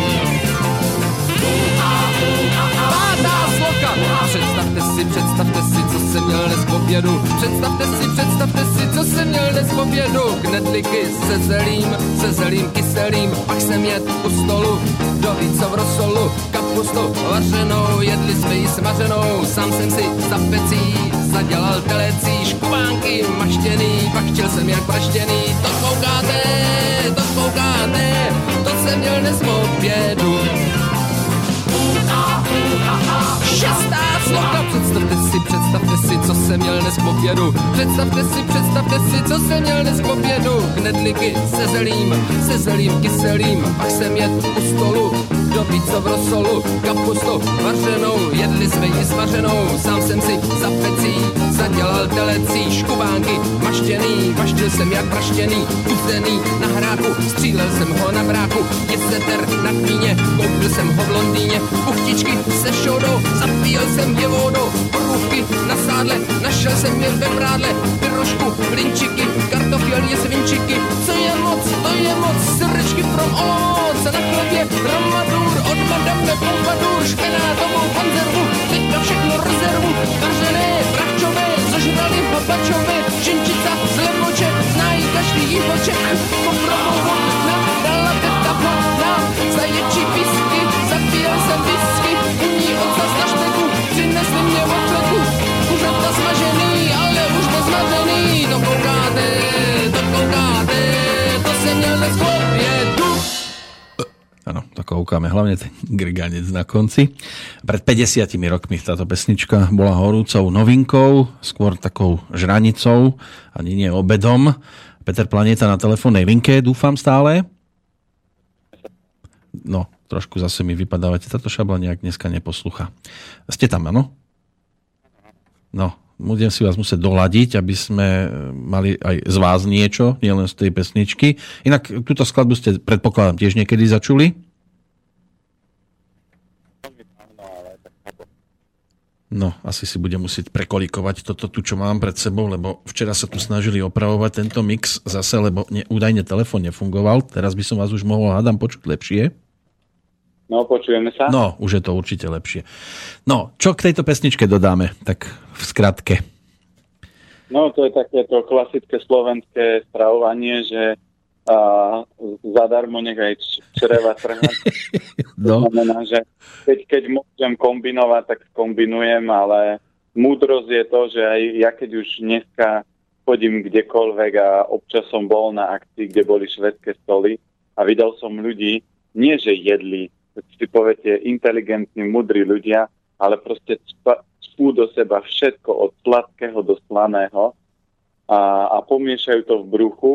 Pátá sloka, představte si, představte si, co jsem měl dnes v obědu. Představte si, představte si, co jsem měl dnes v obědu. Knedlíky se zelím, se zelím kyselým, pak jsem jet u stolu, kdo ví co v rosolu, kapustu vařenou, jedli jsme ji smaženou, sám jsem si za pecí zadělal telecí, škubánky maštěný, pak chtěl jsem jak praštěný, to koukáte, to koukáte, to jsem měl dnes v obědu. Šestá sloka, představte si, představte si, co jsem měl dnes k obědu. Představte si, představte si, co jsem měl dnes k obědu. Knedlíky se zelím, se zelím kyselým, pak jsem jet u stolu, kdo ví co v rosolu, kapustu vařenou, jedli jsme ji smaženou, sám jsem si za pecí zadělal telecí, škubánky maštěný, maštil jsem jak praštěný, uzený na hráku, střílel jsem ho na bráku, je seter na kníně, koupil jsem ho v Londýně, buchtičky se šoudou, zapíjel jsem je vodou, borůvky na sádle, našel jsem je ve prádle, pyrošku, blinčiky, kartofělní svinčiky, co je moc, to je moc, srdečky from ovoc, na chlebě romadur, od madame Pompadour, špenátovou konzervu, teďka všechno rezervu, vařené, bravčové, zožrali babačové, šinčica z lemoče, znají každý jívoček, poprovou hodná, dala teta hodná, zaječí pisky, zapíjel jsem whisky, u ní ocas na šteku, přinesli mě otleku, už je to smažený, ale už to smažený, to koukáte, to koukáte, to se měl dnes v obědu. Áno, to koukáme, hlavne ten grganec na konci. Pred päťdesiatimi rokmi táto pesnička bola horúcou novinkou, skôr takou žranicou, ani nie obedom. Peter Planieta na telefónnej linke, dúfam stále. No, trošku zase mi vypadávate, táto šabla nejak dneska neposlucha. Ste tam, áno? No, budem si vás musieť doladiť, aby sme mali aj z vás niečo, nielen z tej pesničky. Inak túto skladbu ste, predpokladám, tiež niekedy začuli? No, asi si budem musieť prekolikovať toto tu, čo mám pred sebou, lebo včera sa tu snažili opravovať tento mix zase, lebo ne, údajne telefón nefungoval. Teraz by som vás už mohol, hádam, počuť lepšie. No, počujeme sa. No, už je to určite lepšie. No, čo k tejto pesničke dodáme? Tak v skratke. No, to je takéto klasické slovenské stravovanie, že a, zadarmo nech aj čreva trhať. No. To znamená, že keď, keď môžem kombinovať, tak kombinujem, ale múdrosť je to, že aj ja keď už dneska chodím kdekoľvek a občas som bol na akcii, kde boli švédske stoly a videl som ľudí, nie že jedli, si poviete, inteligentní, mudrí ľudia, ale proste spú do seba všetko od sladkého do slaného a, a pomiešajú to v bruchu.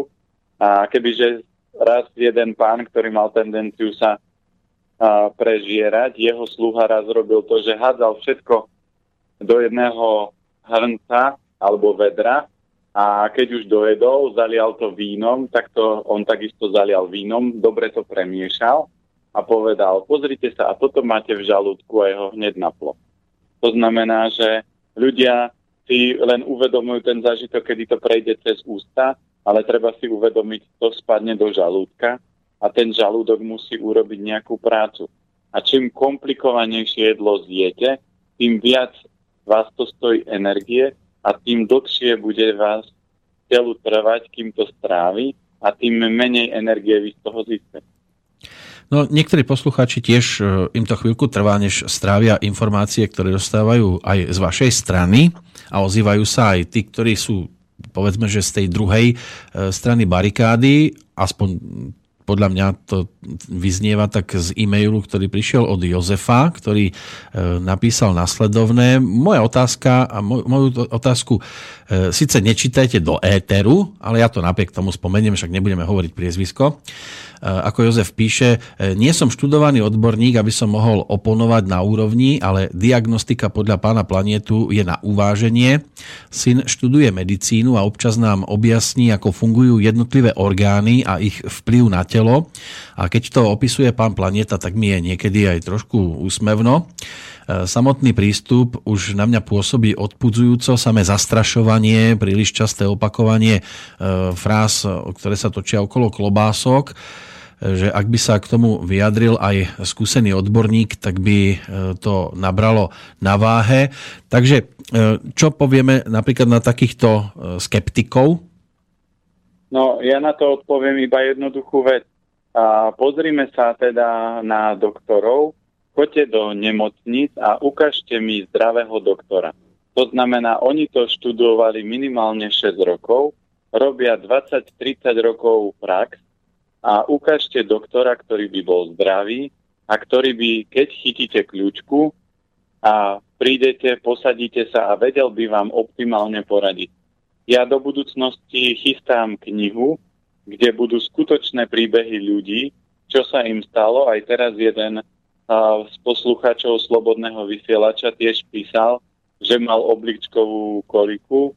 A kebyže raz jeden pán, ktorý mal tendenciu sa a, prežierať, jeho sluha raz robil to, že hádzal všetko do jedného hrnca alebo vedra a keď už dojedol, zalial to vínom, tak to on takisto zalial vínom, dobre to premiešal a povedal, pozrite sa, a toto máte v žalúdku a jeho hneď naplo. To znamená, že ľudia si len uvedomujú ten zážitok, kedy to prejde cez ústa, ale treba si uvedomiť, to spadne do žalúdka a ten žalúdok musí urobiť nejakú prácu. A čím komplikovanejšie jedlo zjete, tým viac vás to stojí energie a tým dlhšie bude vás telu trvať, kým to strávi a tým menej energie vy z toho získate. No, niektorí poslucháči tiež im to chvíľku trvá, než strávia informácie, ktoré dostávajú aj z vašej strany a ozývajú sa aj tí, ktorí sú, povedzme, že z tej druhej strany barikády, aspoň podľa mňa to vyznieva tak z e-mailu, ktorý prišiel od Jozefa, ktorý napísal nasledovné. Moja otázka a moju otázku síce nečítajte do éteru, ale ja to napriek tomu spomeniem, však nebudeme hovoriť priezvisko. Ako Jozef píše, nie som študovaný odborník, aby som mohol oponovať na úrovni, ale diagnostika podľa pána Planietu je na uváženie. Syn študuje medicínu a občas nám objasní, ako fungujú jednotlivé orgány a ich vplyv na telo. A keď to opisuje pán Planieta, tak mi je niekedy aj trošku úsmevno. Samotný prístup už na mňa pôsobí odpudzujúco, samé zastrašovanie, príliš časté opakovanie fráz, ktoré sa točia okolo klobások, že ak by sa k tomu vyjadril aj skúsený odborník, tak by to nabralo na váhe. Takže čo povieme napríklad na takýchto skeptikov, No, ja na to odpoviem iba jednoduchú vec. A pozrime sa teda na doktorov, choďte do nemocníc a ukážte mi zdravého doktora. To znamená, oni to študovali minimálne šesť rokov, robia dvadsať tridsať rokov prax a ukážte doktora, ktorý by bol zdravý a ktorý by, keď chytíte kľúčku a prídete, posadíte sa a vedel by vám optimálne poradiť. Ja do budúcnosti chystám knihu, kde budú skutočné príbehy ľudí, čo sa im stalo. Aj teraz jeden uh, z poslucháčov Slobodného vysielača tiež písal, že mal obličkovú koliku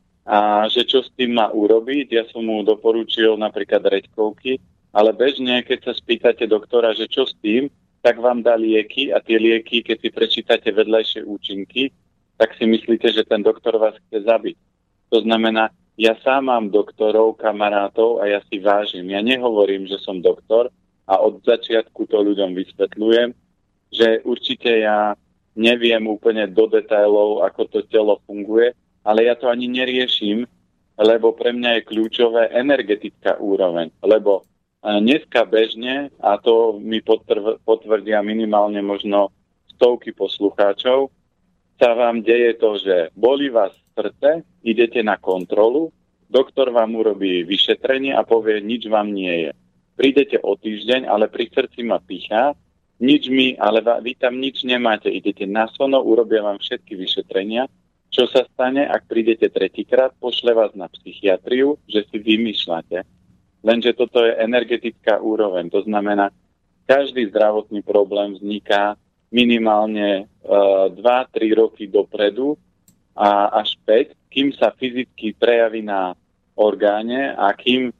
a že čo s tým má urobiť. Ja som mu doporučil napríklad reďkovky, ale bežne, keď sa spýtate doktora, že čo s tým, tak vám dá lieky a tie lieky, keď si prečítate vedľajšie účinky, tak si myslíte, že ten doktor vás chce zabiť. To znamená, ja sám mám doktorov, kamarátov a ja si vážim. Ja nehovorím, že som doktor a od začiatku to ľuďom vysvetľujem, že určite ja neviem úplne do detailov, ako to telo funguje, ale ja to ani neriešim, lebo pre mňa je kľúčové energetická úroveň. Lebo dneska bežne, a to mi potvrdia minimálne možno stovky poslucháčov, sa vám deje to, že bolí vás srdce, idete na kontrolu, doktor vám urobí vyšetrenie a povie, nič vám nie je. Prídete o týždeň, ale pri srdci ma pícha, nič mi, ale vy tam nič nemáte, idete na sono, urobia vám všetky vyšetrenia. Čo sa stane, ak prídete tretíkrát, pošle vás na psychiatriu, že si vymýšľate. Lenže toto je energetická úroveň, to znamená, každý zdravotný problém vzniká minimálne uh, dva tri roky dopredu a až päť, kým sa fyzicky prejaví na orgáne a kým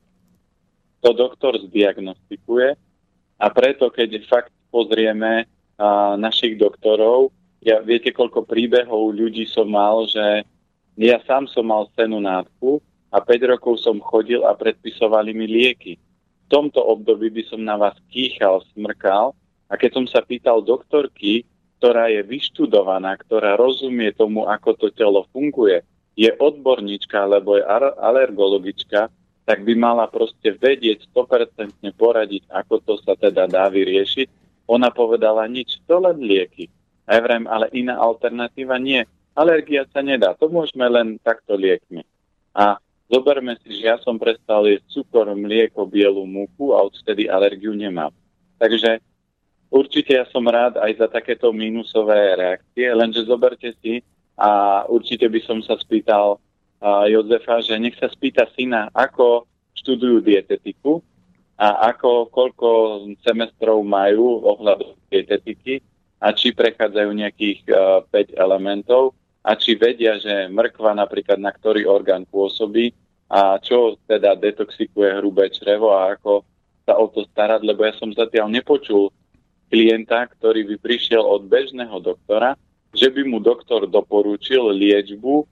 to doktor zdiagnostikuje. A preto, keď fakt pozrieme uh, našich doktorov, ja, viete, koľko príbehov ľudí som mal, že ja sám som mal stennú nádchu a päť rokov som chodil a predpisovali mi lieky. V tomto období by som na vás kýchal, smrkal. A keď som sa pýtal doktorky, ktorá je vyštudovaná, ktorá rozumie tomu, ako to telo funguje, je odborníčka, alebo je alergologička, tak by mala proste vedieť sto percent poradiť, ako to sa teda dá vyriešiť. Ona povedala, nič, to len lieky. A ja vrem, ale iná alternatíva nie. Alergia sa nedá, to môžeme len takto liekmi. A zoberme si, že ja som prestal jesť cukor, mlieko, bielu múku a odtedy alergiu nemám. Takže určite ja som rád aj za takéto mínusové reakcie, lenže zoberte si a určite by som sa spýtal uh, Jozefa, že nech sa spýta syna, ako študujú dietetiku a ako, koľko semestrov majú ohľadom dietetiky a či prechádzajú nejakých uh, päť elementov a či vedia, že mrkva napríklad na ktorý orgán pôsobí a čo teda detoxikuje hrubé črevo a ako sa o to starať, lebo ja som zatiaľ nepočul klienta, ktorý by prišiel od bežného doktora, že by mu doktor doporučil liečbu,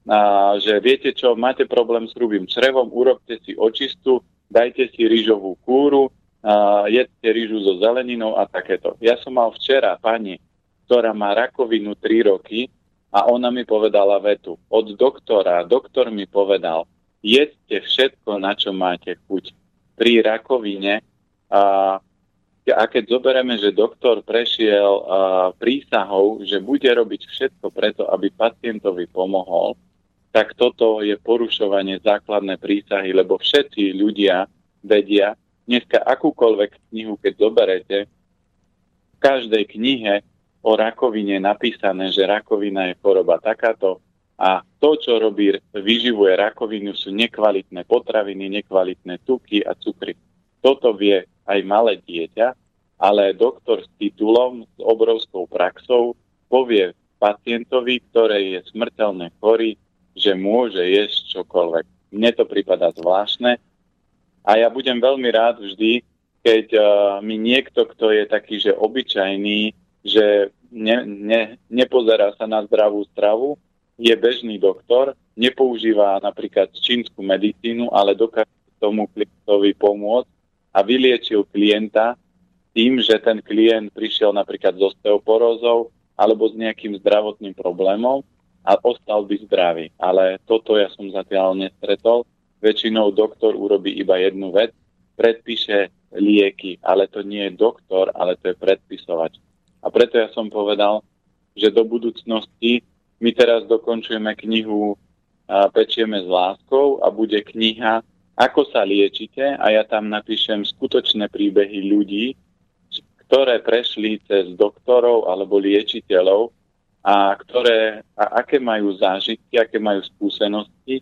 a že viete čo, máte problém s hrubým črevom, urobte si očistu, dajte si rýžovú kúru, a jedzte rýžu so zeleninou a takéto. Ja som mal včera pani, ktorá má rakovinu tri roky a ona mi povedala vetu. Od doktora, doktor mi povedal, jedzte všetko, na čo máte chuť. Pri rakovine a A keď zoberieme, že doktor prešiel uh, prísahou, že bude robiť všetko preto, aby pacientovi pomohol, tak toto je porušovanie základnej prísahy, lebo všetci ľudia vedia, dneska akúkoľvek knihu, keď zoberete, v každej knihe o rakovine je napísané, že rakovina je choroba takáto a to, čo robí, vyživuje rakovinu, sú nekvalitné potraviny, nekvalitné tuky a cukry. Toto vie aj malé dieťa, ale doktor s titulom, s obrovskou praxou povie pacientovi, ktorý je smrteľne chorý, že môže jesť čokoľvek. Mne to prípada zvláštne a ja budem veľmi rád vždy, keď uh, mi niekto, kto je taký, že obyčajný, že ne, ne, nepozerá sa na zdravú stravu, je bežný doktor, nepoužíva napríklad čínsku medicínu, ale dokáže tomu klientovi pomôcť a vyliečil klienta tým, že ten klient prišiel napríklad s osteoporózou alebo s nejakým zdravotným problémom a ostal by zdravý. Ale toto ja som zatiaľ nestretol. väčšinou doktor urobí iba jednu vec, predpíše lieky, ale to nie je doktor, ale to je predpisovač. A preto ja som povedal, že do budúcnosti my teraz dokončujeme knihu Pečieme s láskou a bude kniha Ako sa liečite a ja tam napíšem skutočné príbehy ľudí, ktoré prešli cez doktorov alebo liečiteľov a, ktoré, a aké majú zážitky, aké majú skúsenosti.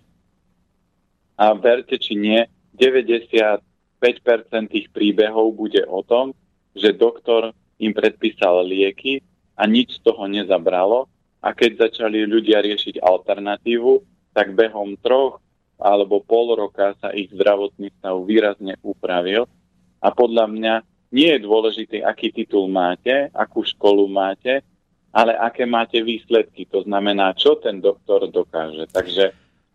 A verte či nie, deväťdesiatpäť percent tých príbehov bude o tom, že doktor im predpísal lieky a nič z toho nezabralo. A keď začali ľudia riešiť alternatívu, tak behom troch alebo pol roka sa ich zdravotný stav výrazne upravil. A podľa mňa nie je dôležité, aký titul máte, akú školu máte, ale aké máte výsledky. To znamená, čo ten doktor dokáže. Takže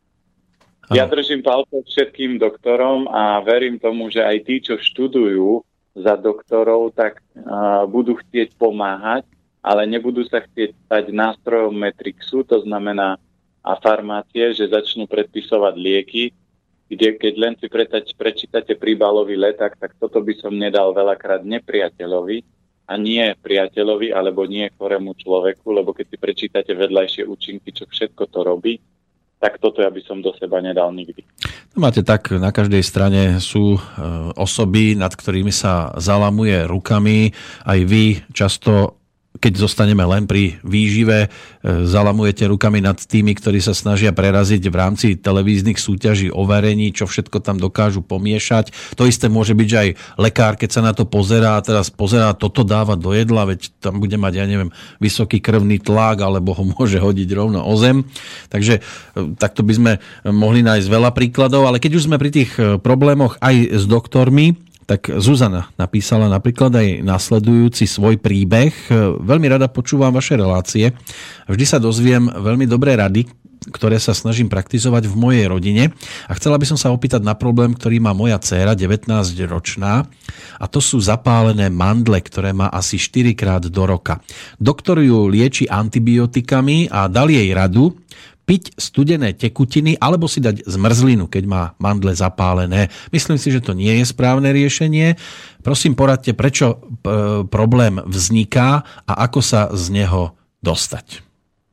ja držím palce všetkým doktorom a verím tomu, že aj tí, čo študujú za doktorov, tak uh, budú chcieť pomáhať, ale nebudú sa chcieť stať nástrojom Matrixu, to znamená a farmácie, že začnú predpisovať lieky, kde keď len si prečítate príbalový leták, tak toto by som nedal veľakrát nepriateľovi a nie priateľovi, alebo nie chorému človeku, lebo keď si prečítate vedľajšie účinky, čo všetko to robí, tak toto ja by som do seba nedal nikdy. No máte tak, na každej strane sú e, osoby, nad ktorými sa zalamuje rukami. Aj vy často, keď zostaneme len pri výžive, e, zalamujete rukami nad tými, ktorí sa snažia preraziť v rámci televíznych súťaží overení, čo všetko tam dokážu pomiešať. To isté môže byť, že aj lekár, keď sa na to pozerá a teraz pozerá, toto dáva do jedla, veď tam bude mať, ja neviem, vysoký krvný tlak, alebo ho môže hodiť rovno o zem. Takže e, takto by sme mohli nájsť veľa príkladov, ale keď už sme pri tých problémoch aj s doktormi, tak Zuzana napísala napríklad aj nasledujúci svoj príbeh. Veľmi rada počúvam vaše relácie. Vždy sa dozviem veľmi dobré rady, ktoré sa snažím praktizovať v mojej rodine. A chcela by som sa opýtať na problém, ktorý má moja dcéra, devätnásťročná. A to sú zapálené mandle, ktoré má asi štyrikrát do roka. Doktor ju lieči antibiotikami a dal jej radu piť studené tekutiny alebo si dať zmrzlinu, keď má mandle zapálené. Myslím si, že to nie je správne riešenie. Prosím, poradte, prečo p- problém vzniká a ako sa z neho dostať.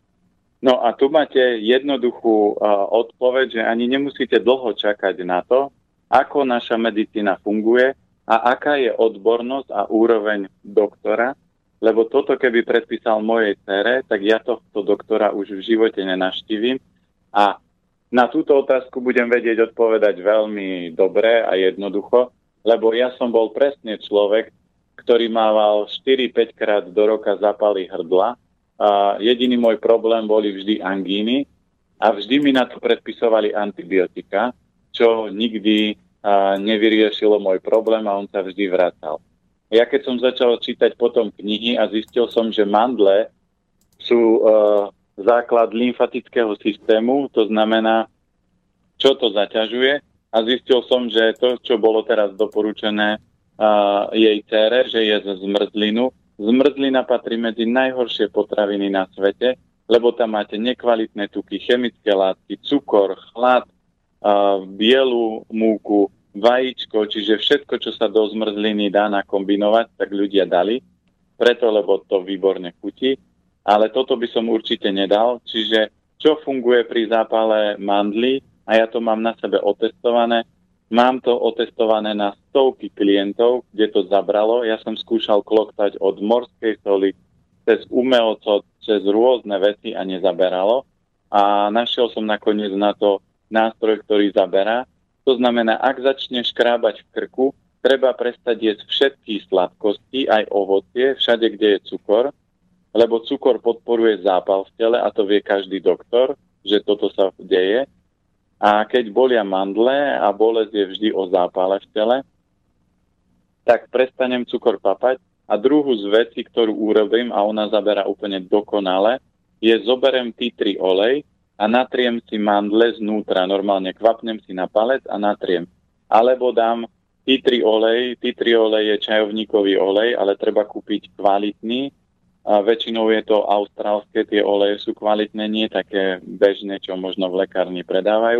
No a tu máte jednoduchú uh, odpoveď, že ani nemusíte dlho čakať na to, ako naša medicína funguje a aká je odbornosť a úroveň doktora. Lebo toto, keby predpísal mojej dcere, tak ja tohto doktora už v živote nenavštívim. A na túto otázku budem vedieť odpovedať veľmi dobre a jednoducho, lebo ja som bol presne človek, ktorý mával štyri päť krát do roka zápaly hrdla. A jediný môj problém boli vždy angíny a vždy mi na to predpisovali antibiotika, čo nikdy a, nevyriešilo môj problém a on sa vždy vracal. Ja keď som začal čítať potom knihy a zistil som, že mandle sú e, základ lymfatického systému, to znamená, čo to zaťažuje. A zistil som, že to, čo bolo teraz doporučené e, jej dcére, že je z zmrzlinu. Zmrzlina patrí medzi najhoršie potraviny na svete, lebo tam máte nekvalitné tuky, chemické látky, cukor, chlad, e, bielú múku, vajíčko, čiže všetko, čo sa do zmrzliny dá nakombinovať, tak ľudia dali, preto, lebo to výborne chutí, ale toto by som určite nedal, čiže čo funguje pri zápale mandly, a ja to mám na sebe otestované, mám to otestované na stovky klientov, kde to zabralo, ja som skúšal kloktať od morskej soli, cez umelcot, cez rôzne veci a nezaberalo, a našiel som nakoniec na to nástroj, ktorý zaberá. To znamená, ak začne škrábať v krku, treba prestať jesť všetky sladkosti, aj ovocie, všade, kde je cukor, lebo cukor podporuje zápal v tele a to vie každý doktor, že toto sa deje. A keď bolia mandle a bolesť je vždy o zápale v tele, tak prestanem cukor papať. A druhú z vecí, ktorú urobím, a ona zaberá úplne dokonale, je zoberem tea tree olej, a natriem si mandle znútra. Normálne kvapnem si na palec a natriem. Alebo dám tea tree olej. Tea tree olej je čajovníkový olej, ale treba kúpiť kvalitný. A väčšinou je to austrálske, tie oleje sú kvalitné, nie také bežné, čo možno v lekárni predávajú.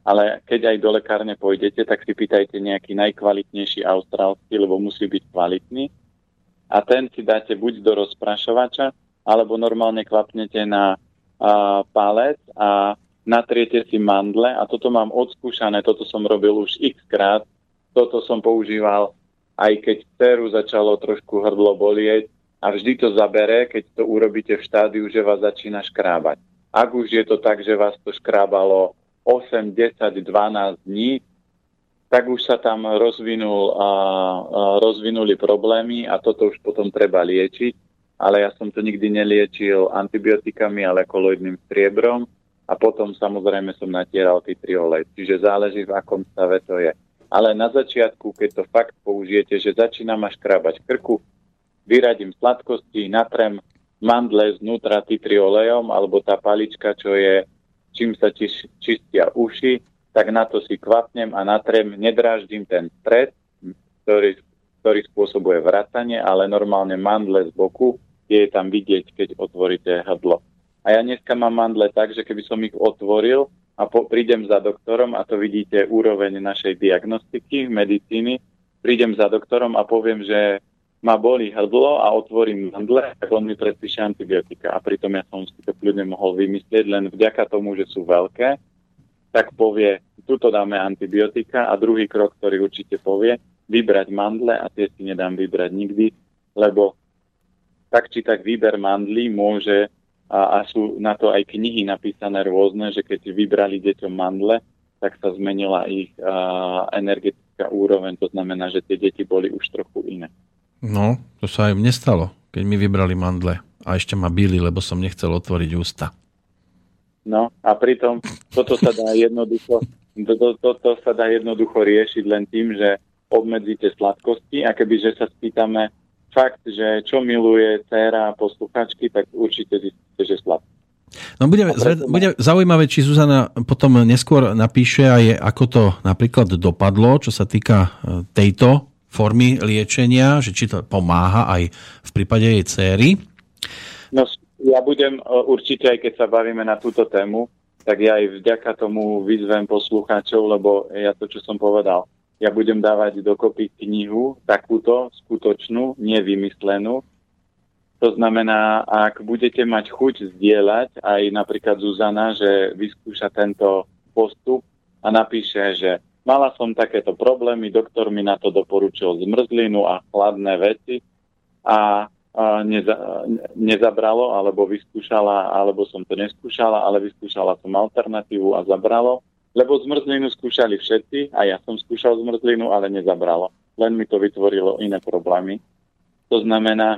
ale keď aj do lekárne pôjdete, tak si pýtajte nejaký najkvalitnejší austrálsky, lebo musí byť kvalitný. A ten si dáte buď do rozprašovača, alebo normálne kvapnete na a, palec a natriete si mandle. A toto mám odskúšané, toto som robil už x krát. Toto som používal, aj keď dceru začalo trošku hrdlo bolieť. A vždy to zabere, keď to urobíte v štádiu, že vás začína škrábať. Ak už je to tak, že vás to škrábalo osem, desať, dvanásť dní, tak už sa tam rozvinul, a, a rozvinuli problémy a toto už potom treba liečiť. Ale ja som to nikdy neliečil antibiotikami, ale koloidným striebrom a potom samozrejme som natieral titriolej. Čiže záleží, v akom stave to je. Ale na začiatku, keď to fakt použijete, že začína ma škrábať krku, vyradím sladkosti, natrem mandle znútra titriolejom, alebo tá palička, čo je, čím sa čiš, čistia uši, tak na to si kvapnem a natrem nedráždim ten stred, ktorý, ktorý spôsobuje vracanie, ale normálne mandle z boku je tam vidieť, keď otvoríte hrdlo. A ja dneska mám mandle tak, že keby som ich otvoril a po, prídem za doktorom, a to vidíte úroveň našej diagnostiky, medicíny, prídem za doktorom a poviem, že ma bolí hrdlo a otvorím mandle, tak on mi predpíše antibiotika. A pritom ja som si to kľudne mohol vymyslieť, len vďaka tomu, že sú veľké, tak povie, tuto dáme antibiotika a druhý krok, ktorý určite povie, vybrať mandle a tie si nedám vybrať nikdy, lebo tak či tak výber mandlí môže, a, a sú na to aj knihy napísané rôzne, že keď vybrali deťom mandle, tak sa zmenila ich a, energetická úroveň, to znamená, že tie deti boli už trochu iné. No, to sa aj mne stalo, keď mi vybrali mandle a ešte ma bili, lebo som nechcel otvoriť ústa. No a pritom toto sa dá jednoducho, to, to, to sa dá jednoducho riešiť len tým, že obmedzíte sladkosti a kebyže sa spýtame fakt, že čo miluje dcéra posluchačky, tak určite zistíte, že sladké. No bude, zved, bude zaujímavé, či Zuzana potom neskôr napíše aj, ako to napríklad dopadlo, čo sa týka tejto formy liečenia, že či to pomáha aj v prípade jej dcéry. No ja budem určite, aj keď sa bavíme na túto tému, tak ja aj vďaka tomu vyzvem poslucháčov, lebo ja to, čo som povedal, ja budem dávať dokopy knihu, takúto skutočnú, nevymyslenú. To znamená, ak budete mať chuť zdieľať, aj napríklad Zuzana, že vyskúša tento postup a napíše, že mala som takéto problémy, doktor mi na to doporučil zmrzlinu a chladné veci a, a neza, nezabralo, alebo vyskúšala, alebo som to neskúšala, ale vyskúšala som alternatívu a zabralo. Lebo zmrzlinu skúšali všetci a ja som skúšal zmrzlinu, ale nezabralo. Len mi to vytvorilo iné problémy. To znamená,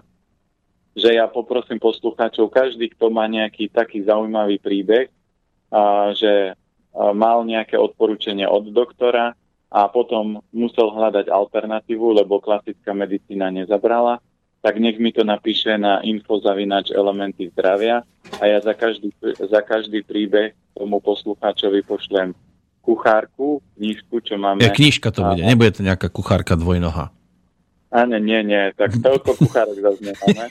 že ja poprosím poslucháčov, každý, kto má nejaký taký zaujímavý príbeh, a, že a, mal nejaké odporúčanie od doktora a potom musel hľadať alternatívu, lebo klasická medicína nezabrala, tak nech mi to napíše na info zavináč elementy zdravia a ja za každý, za každý príbeh tomu poslucháčovi pošlem kuchárku, knižku, čo máme. Je, knižka to bude, nebude to nejaká kuchárka dvojnoha. Áno, nie, nie, tak toľko kuchárok zase nemáme.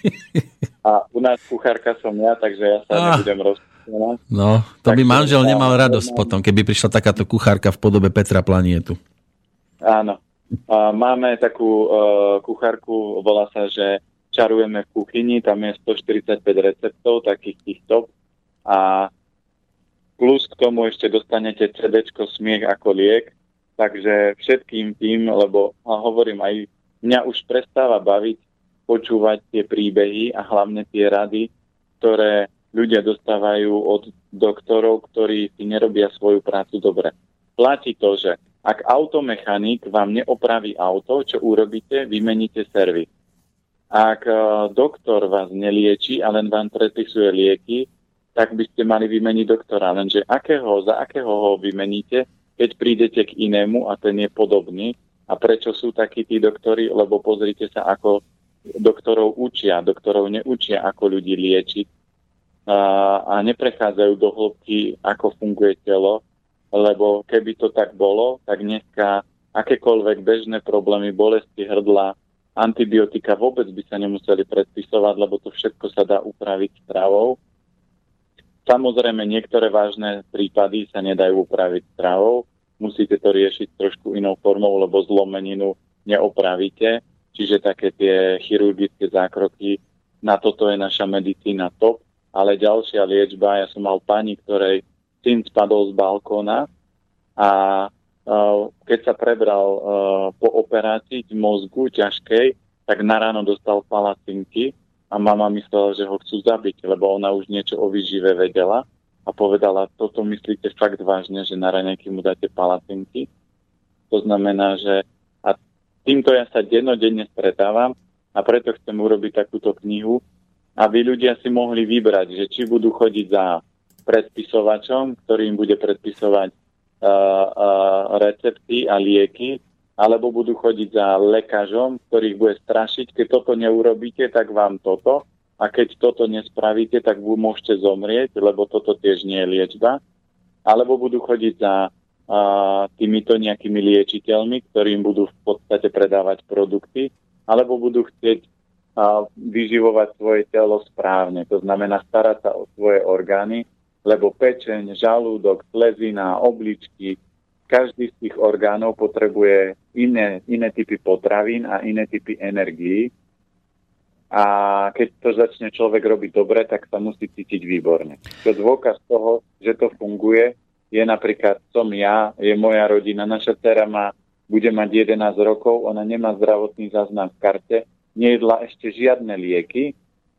A u nás kuchárka som ja, takže ja sa ah. nebudem rozprávať. No, to tak by manžel nemal radosť mám... potom, keby prišla takáto kuchárka v podobe Petra Planietu. Áno. A máme takú uh, kuchárku, volá sa, že čarujeme v kuchyni, tam je stoštyridsaťpäť receptov, takých tých top. A plus k tomu ešte dostanete cé déčko Smiech ako liek. Takže všetkým tým, lebo a hovorím, aj mňa už prestáva baviť počúvať tie príbehy a hlavne tie rady, ktoré ľudia dostávajú od doktorov, ktorí si nerobia svoju prácu dobre. Platí to, že ak automechanik vám neopraví auto, čo urobíte, vymeníte servis. Ak uh, doktor vás nelieči a len vám predpisuje lieky, tak by ste mali vymeniť doktora. Lenže akého, za akého ho vymeníte, keď prídete k inému a ten je podobný. A prečo sú takí tí doktori? Lebo pozrite sa, ako doktorov učia. Doktorov neučia, ako ľudí liečiť. A, a neprechádzajú do hĺbky, ako funguje telo. Lebo keby to tak bolo, tak dneska akékoľvek bežné problémy, bolesti hrdla, antibiotika vôbec by sa nemuseli predpisovať, lebo to všetko sa dá upraviť stravou. Samozrejme, niektoré vážne prípady sa nedajú upraviť stravou. Musíte to riešiť trošku inou formou, lebo zlomeninu neopravíte. Čiže také tie chirurgické zákroky, na toto je naša medicína top. Ale ďalšia liečba, ja som mal pani, ktorej syn spadol z balkóna a uh, keď sa prebral uh, po operácii v mozgu ťažkej, tak na ráno dostal palacinky. A mama myslela, že ho chcú zabiť, lebo ona už niečo o výžive vedela a povedala, toto myslíte fakt vážne, že na raňajky mu dáte palacinky. To znamená, že a týmto ja sa dennodenne stretávam a preto chcem urobiť takúto knihu, aby ľudia si mohli vybrať, že či budú chodiť za predpisovačom, ktorý im bude predpisovať uh, uh, recepty a lieky, alebo budú chodiť za lekážom, ktorých bude strašiť, keď toto neurobíte, tak vám toto, a keď toto nespravíte, tak vy môžete zomrieť, lebo toto tiež nie je liečba, alebo budú chodiť za a, týmito nejakými liečiteľmi, ktorým budú v podstate predávať produkty, alebo budú chcieť a, vyživovať svoje telo správne, to znamená starať sa o svoje orgány, lebo pečeň, žalúdok, slezina, obličky, každý z tých orgánov potrebuje iné, iné typy potravín a iné typy energií. A keď to začne človek robiť dobre, tak sa musí cítiť výborne. To dôkaz toho, že to funguje, je napríklad som ja, je moja rodina, naša dcera má, bude mať jedenásť rokov, ona nemá zdravotný záznam v karte, nejedla ešte žiadne lieky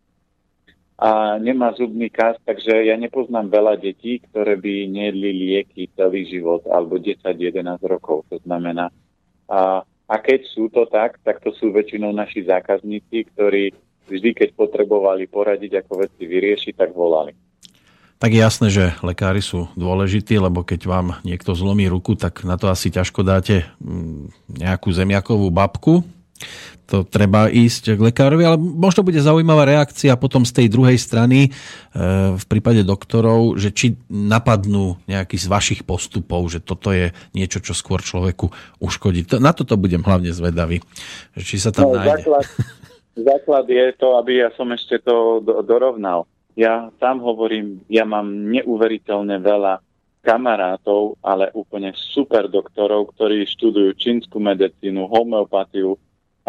a nemá zubný kas, takže ja nepoznám veľa detí, ktoré by nejedli lieky celý život, alebo desať jedenásť rokov, to znamená. A, a keď sú to tak, tak to sú väčšinou naši zákazníci, ktorí vždy, keď potrebovali poradiť, ako veci vyriešiť, tak volali. Tak je jasné, že lekári sú dôležití, lebo keď vám niekto zlomí ruku, tak na to asi ťažko dáte nejakú zemiakovú babku. To treba ísť k lekárovi, ale možno bude zaujímavá reakcia potom z tej druhej strany e, v prípade doktorov, že či napadnú nejaký z vašich postupov, že toto je niečo, čo skôr človeku uškodí. To, na toto budem hlavne zvedavý, či sa tam no, nájde. Základ, základ je to, aby ja som ešte to do, dorovnal. Ja sám hovorím, ja mám neuveriteľne veľa kamarátov, ale úplne super doktorov, ktorí študujú čínsku medicínu, homeopatiu,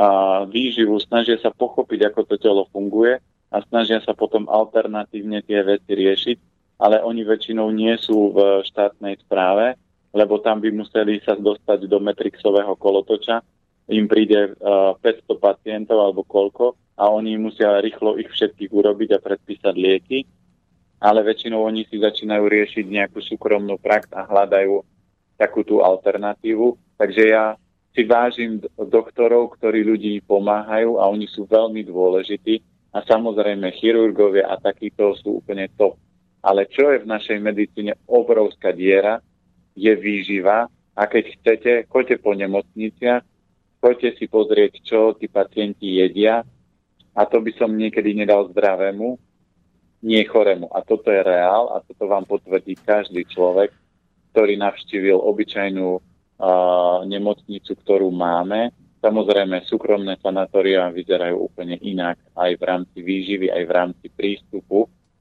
a výživu, snažia sa pochopiť, ako to telo funguje a snažia sa potom alternatívne tie veci riešiť, ale oni väčšinou nie sú v štátnej správe, lebo tam by museli sa dostať do Matrixového kolotoča, im príde uh, päťsto pacientov alebo koľko a oni musia rýchlo ich všetkých urobiť a predpísať lieky, ale väčšinou oni si začínajú riešiť nejakú súkromnú prax a hľadajú takú tú alternatívu, takže ja si vážim doktorov, ktorí ľudí pomáhajú a oni sú veľmi dôležití a samozrejme chirurgovia a takíto sú úplne top. Ale čo je v našej medicíne obrovská diera, je výživa a keď chcete, choďte po nemocniciach, choďte si pozrieť, čo tí pacienti jedia a to by som niekedy nedal zdravému, nie chorému. A toto je reál a toto vám potvrdí každý človek, ktorý navštívil obyčajnú Uh, nemocnicu, ktorú máme. Samozrejme, súkromné sanatóriá vyzerajú úplne inak aj v rámci výživy, aj v rámci prístupu.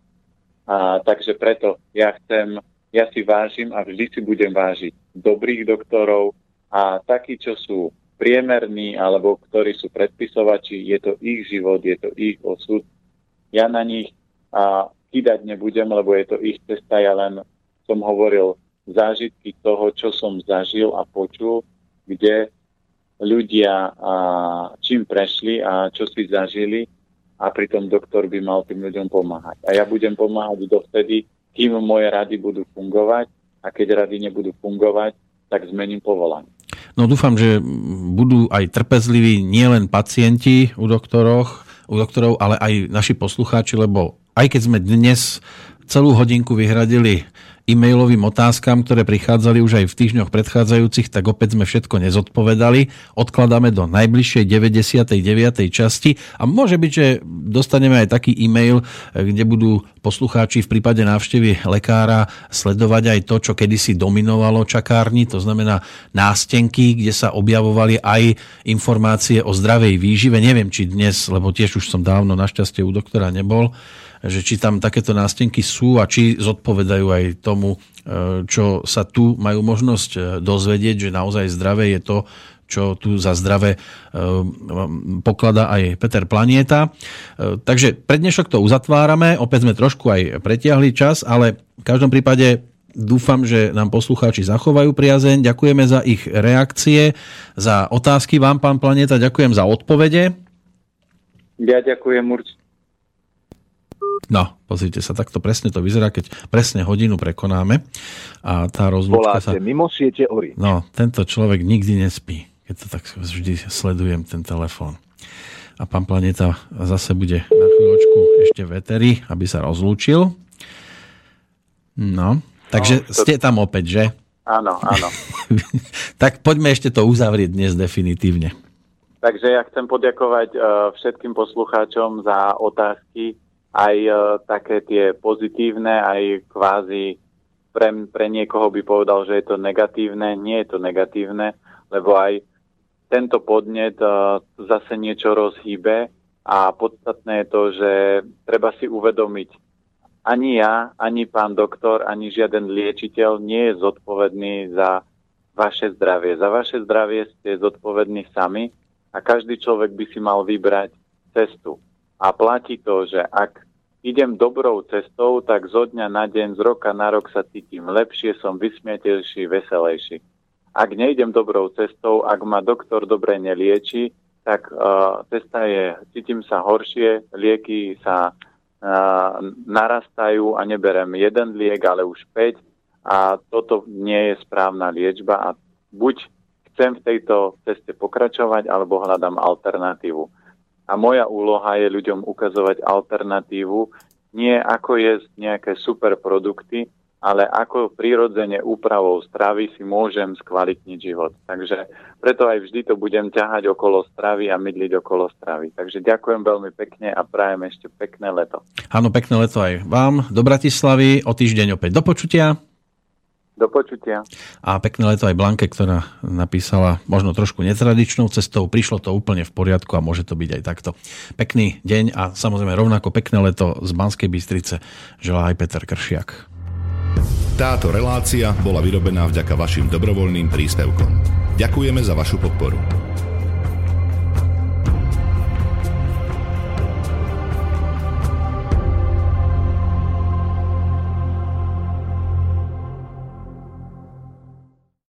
A takže preto ja chcem, ja si vážim a vždy si budem vážiť dobrých doktorov a takí, čo sú priemerní alebo ktorí sú predpisovači, je to ich život, je to ich osud. Ja na nich a, kýdať nebudem, lebo je to ich cesta, ja len som hovoril zážitky toho, čo som zažil a počul, kde ľudia a, čím prešli a čo si zažili a pritom doktor by mal tým ľuďom pomáhať. A ja budem pomáhať dovtedy, kým moje rady budú fungovať a keď rady nebudú fungovať, tak zmením povolanie. No dúfam, že budú aj trpezliví nielen pacienti u doktoroch, u doktorov, ale aj naši poslucháči, lebo aj keď sme dnes celú hodinku vyhradili e-mailovým otázkam, ktoré prichádzali už aj v týždňoch predchádzajúcich, tak opäť sme všetko nezodpovedali. Odkladáme do najbližšej deväťdesiatej deviatej časti a môže byť, že dostaneme aj taký e-mail, kde budú poslucháči v prípade návštevy lekára sledovať aj to, čo kedysi dominovalo čakárni, to znamená nástenky, kde sa objavovali aj informácie o zdravej výžive. Neviem, či dnes, lebo tiež už som dávno našťastie u doktora nebol, že či tam takéto nástenky sú a či zodpovedajú aj tomu, čo sa tu majú možnosť dozvedieť, že naozaj zdravé je to, čo tu za zdravé pokladá aj Peter Planieta. Takže pre dnešok to uzatvárame, opäť sme trošku aj pretiahli čas, ale v každom prípade dúfam, že nám poslucháči zachovajú priazeň. Ďakujeme za ich reakcie, za otázky vám, pán Planieta, ďakujem za odpovede. Ja ďakujem určite. No, pozrite sa, takto presne to vyzerá, keď presne hodinu prekonáme a tá rozlúčka sa... Voláte mimo siete Orange. No, tento človek nikdy nespí, keď to tak vždy sledujem, ten telefón. A pán Planieta zase bude na chvíľočku ešte v eteri, aby sa rozlúčil. No, takže no, to... ste tam opäť, že? Áno, áno. Tak poďme ešte to uzavrieť dnes definitívne. Takže ja chcem poďakovať uh, všetkým poslucháčom za otázky, aj uh, také tie pozitívne, aj kvázi pre, pre niekoho by povedal, že je to negatívne. Nie je to negatívne, lebo aj tento podnet uh, zase niečo rozhýbe a podstatné je to, že treba si uvedomiť, ani ja, ani pán doktor, ani žiaden liečiteľ nie je zodpovedný za vaše zdravie. Za vaše zdravie ste zodpovední sami a každý človek by si mal vybrať cestu. A platí to, že ak idem dobrou cestou, tak zo dňa na deň, z roka na rok sa cítim lepšie, som vysmiatejší, veselejší. Ak nejdem dobrou cestou, ak ma doktor dobre nelieči, tak uh, cesta je, cítim sa horšie, lieky sa uh, narastajú a neberem jeden liek, ale už päť a toto nie je správna liečba a buď chcem v tejto ceste pokračovať, alebo hľadám alternatívu. A moja úloha je ľuďom ukazovať alternatívu, nie ako jesť nejaké super produkty, ale ako prirodzene úpravou stravy si môžem skvalitniť život. Takže preto aj vždy to budem ťahať okolo stravy a mydliť okolo stravy. Takže ďakujem veľmi pekne a prajem ešte pekné leto. Áno, pekné leto aj vám do Bratislavy. O týždeň opäť do počutia. Do počutia. A pekné leto aj Blanke, ktorá napísala možno trošku netradičnou cestou. Prišlo to úplne v poriadku a môže to byť aj takto. Pekný deň a samozrejme rovnako pekné leto z Banskej Bystrice želá aj Peter Kršiak. Táto relácia bola vyrobená vďaka vašim dobrovoľným príspevkom. Ďakujeme za vašu podporu.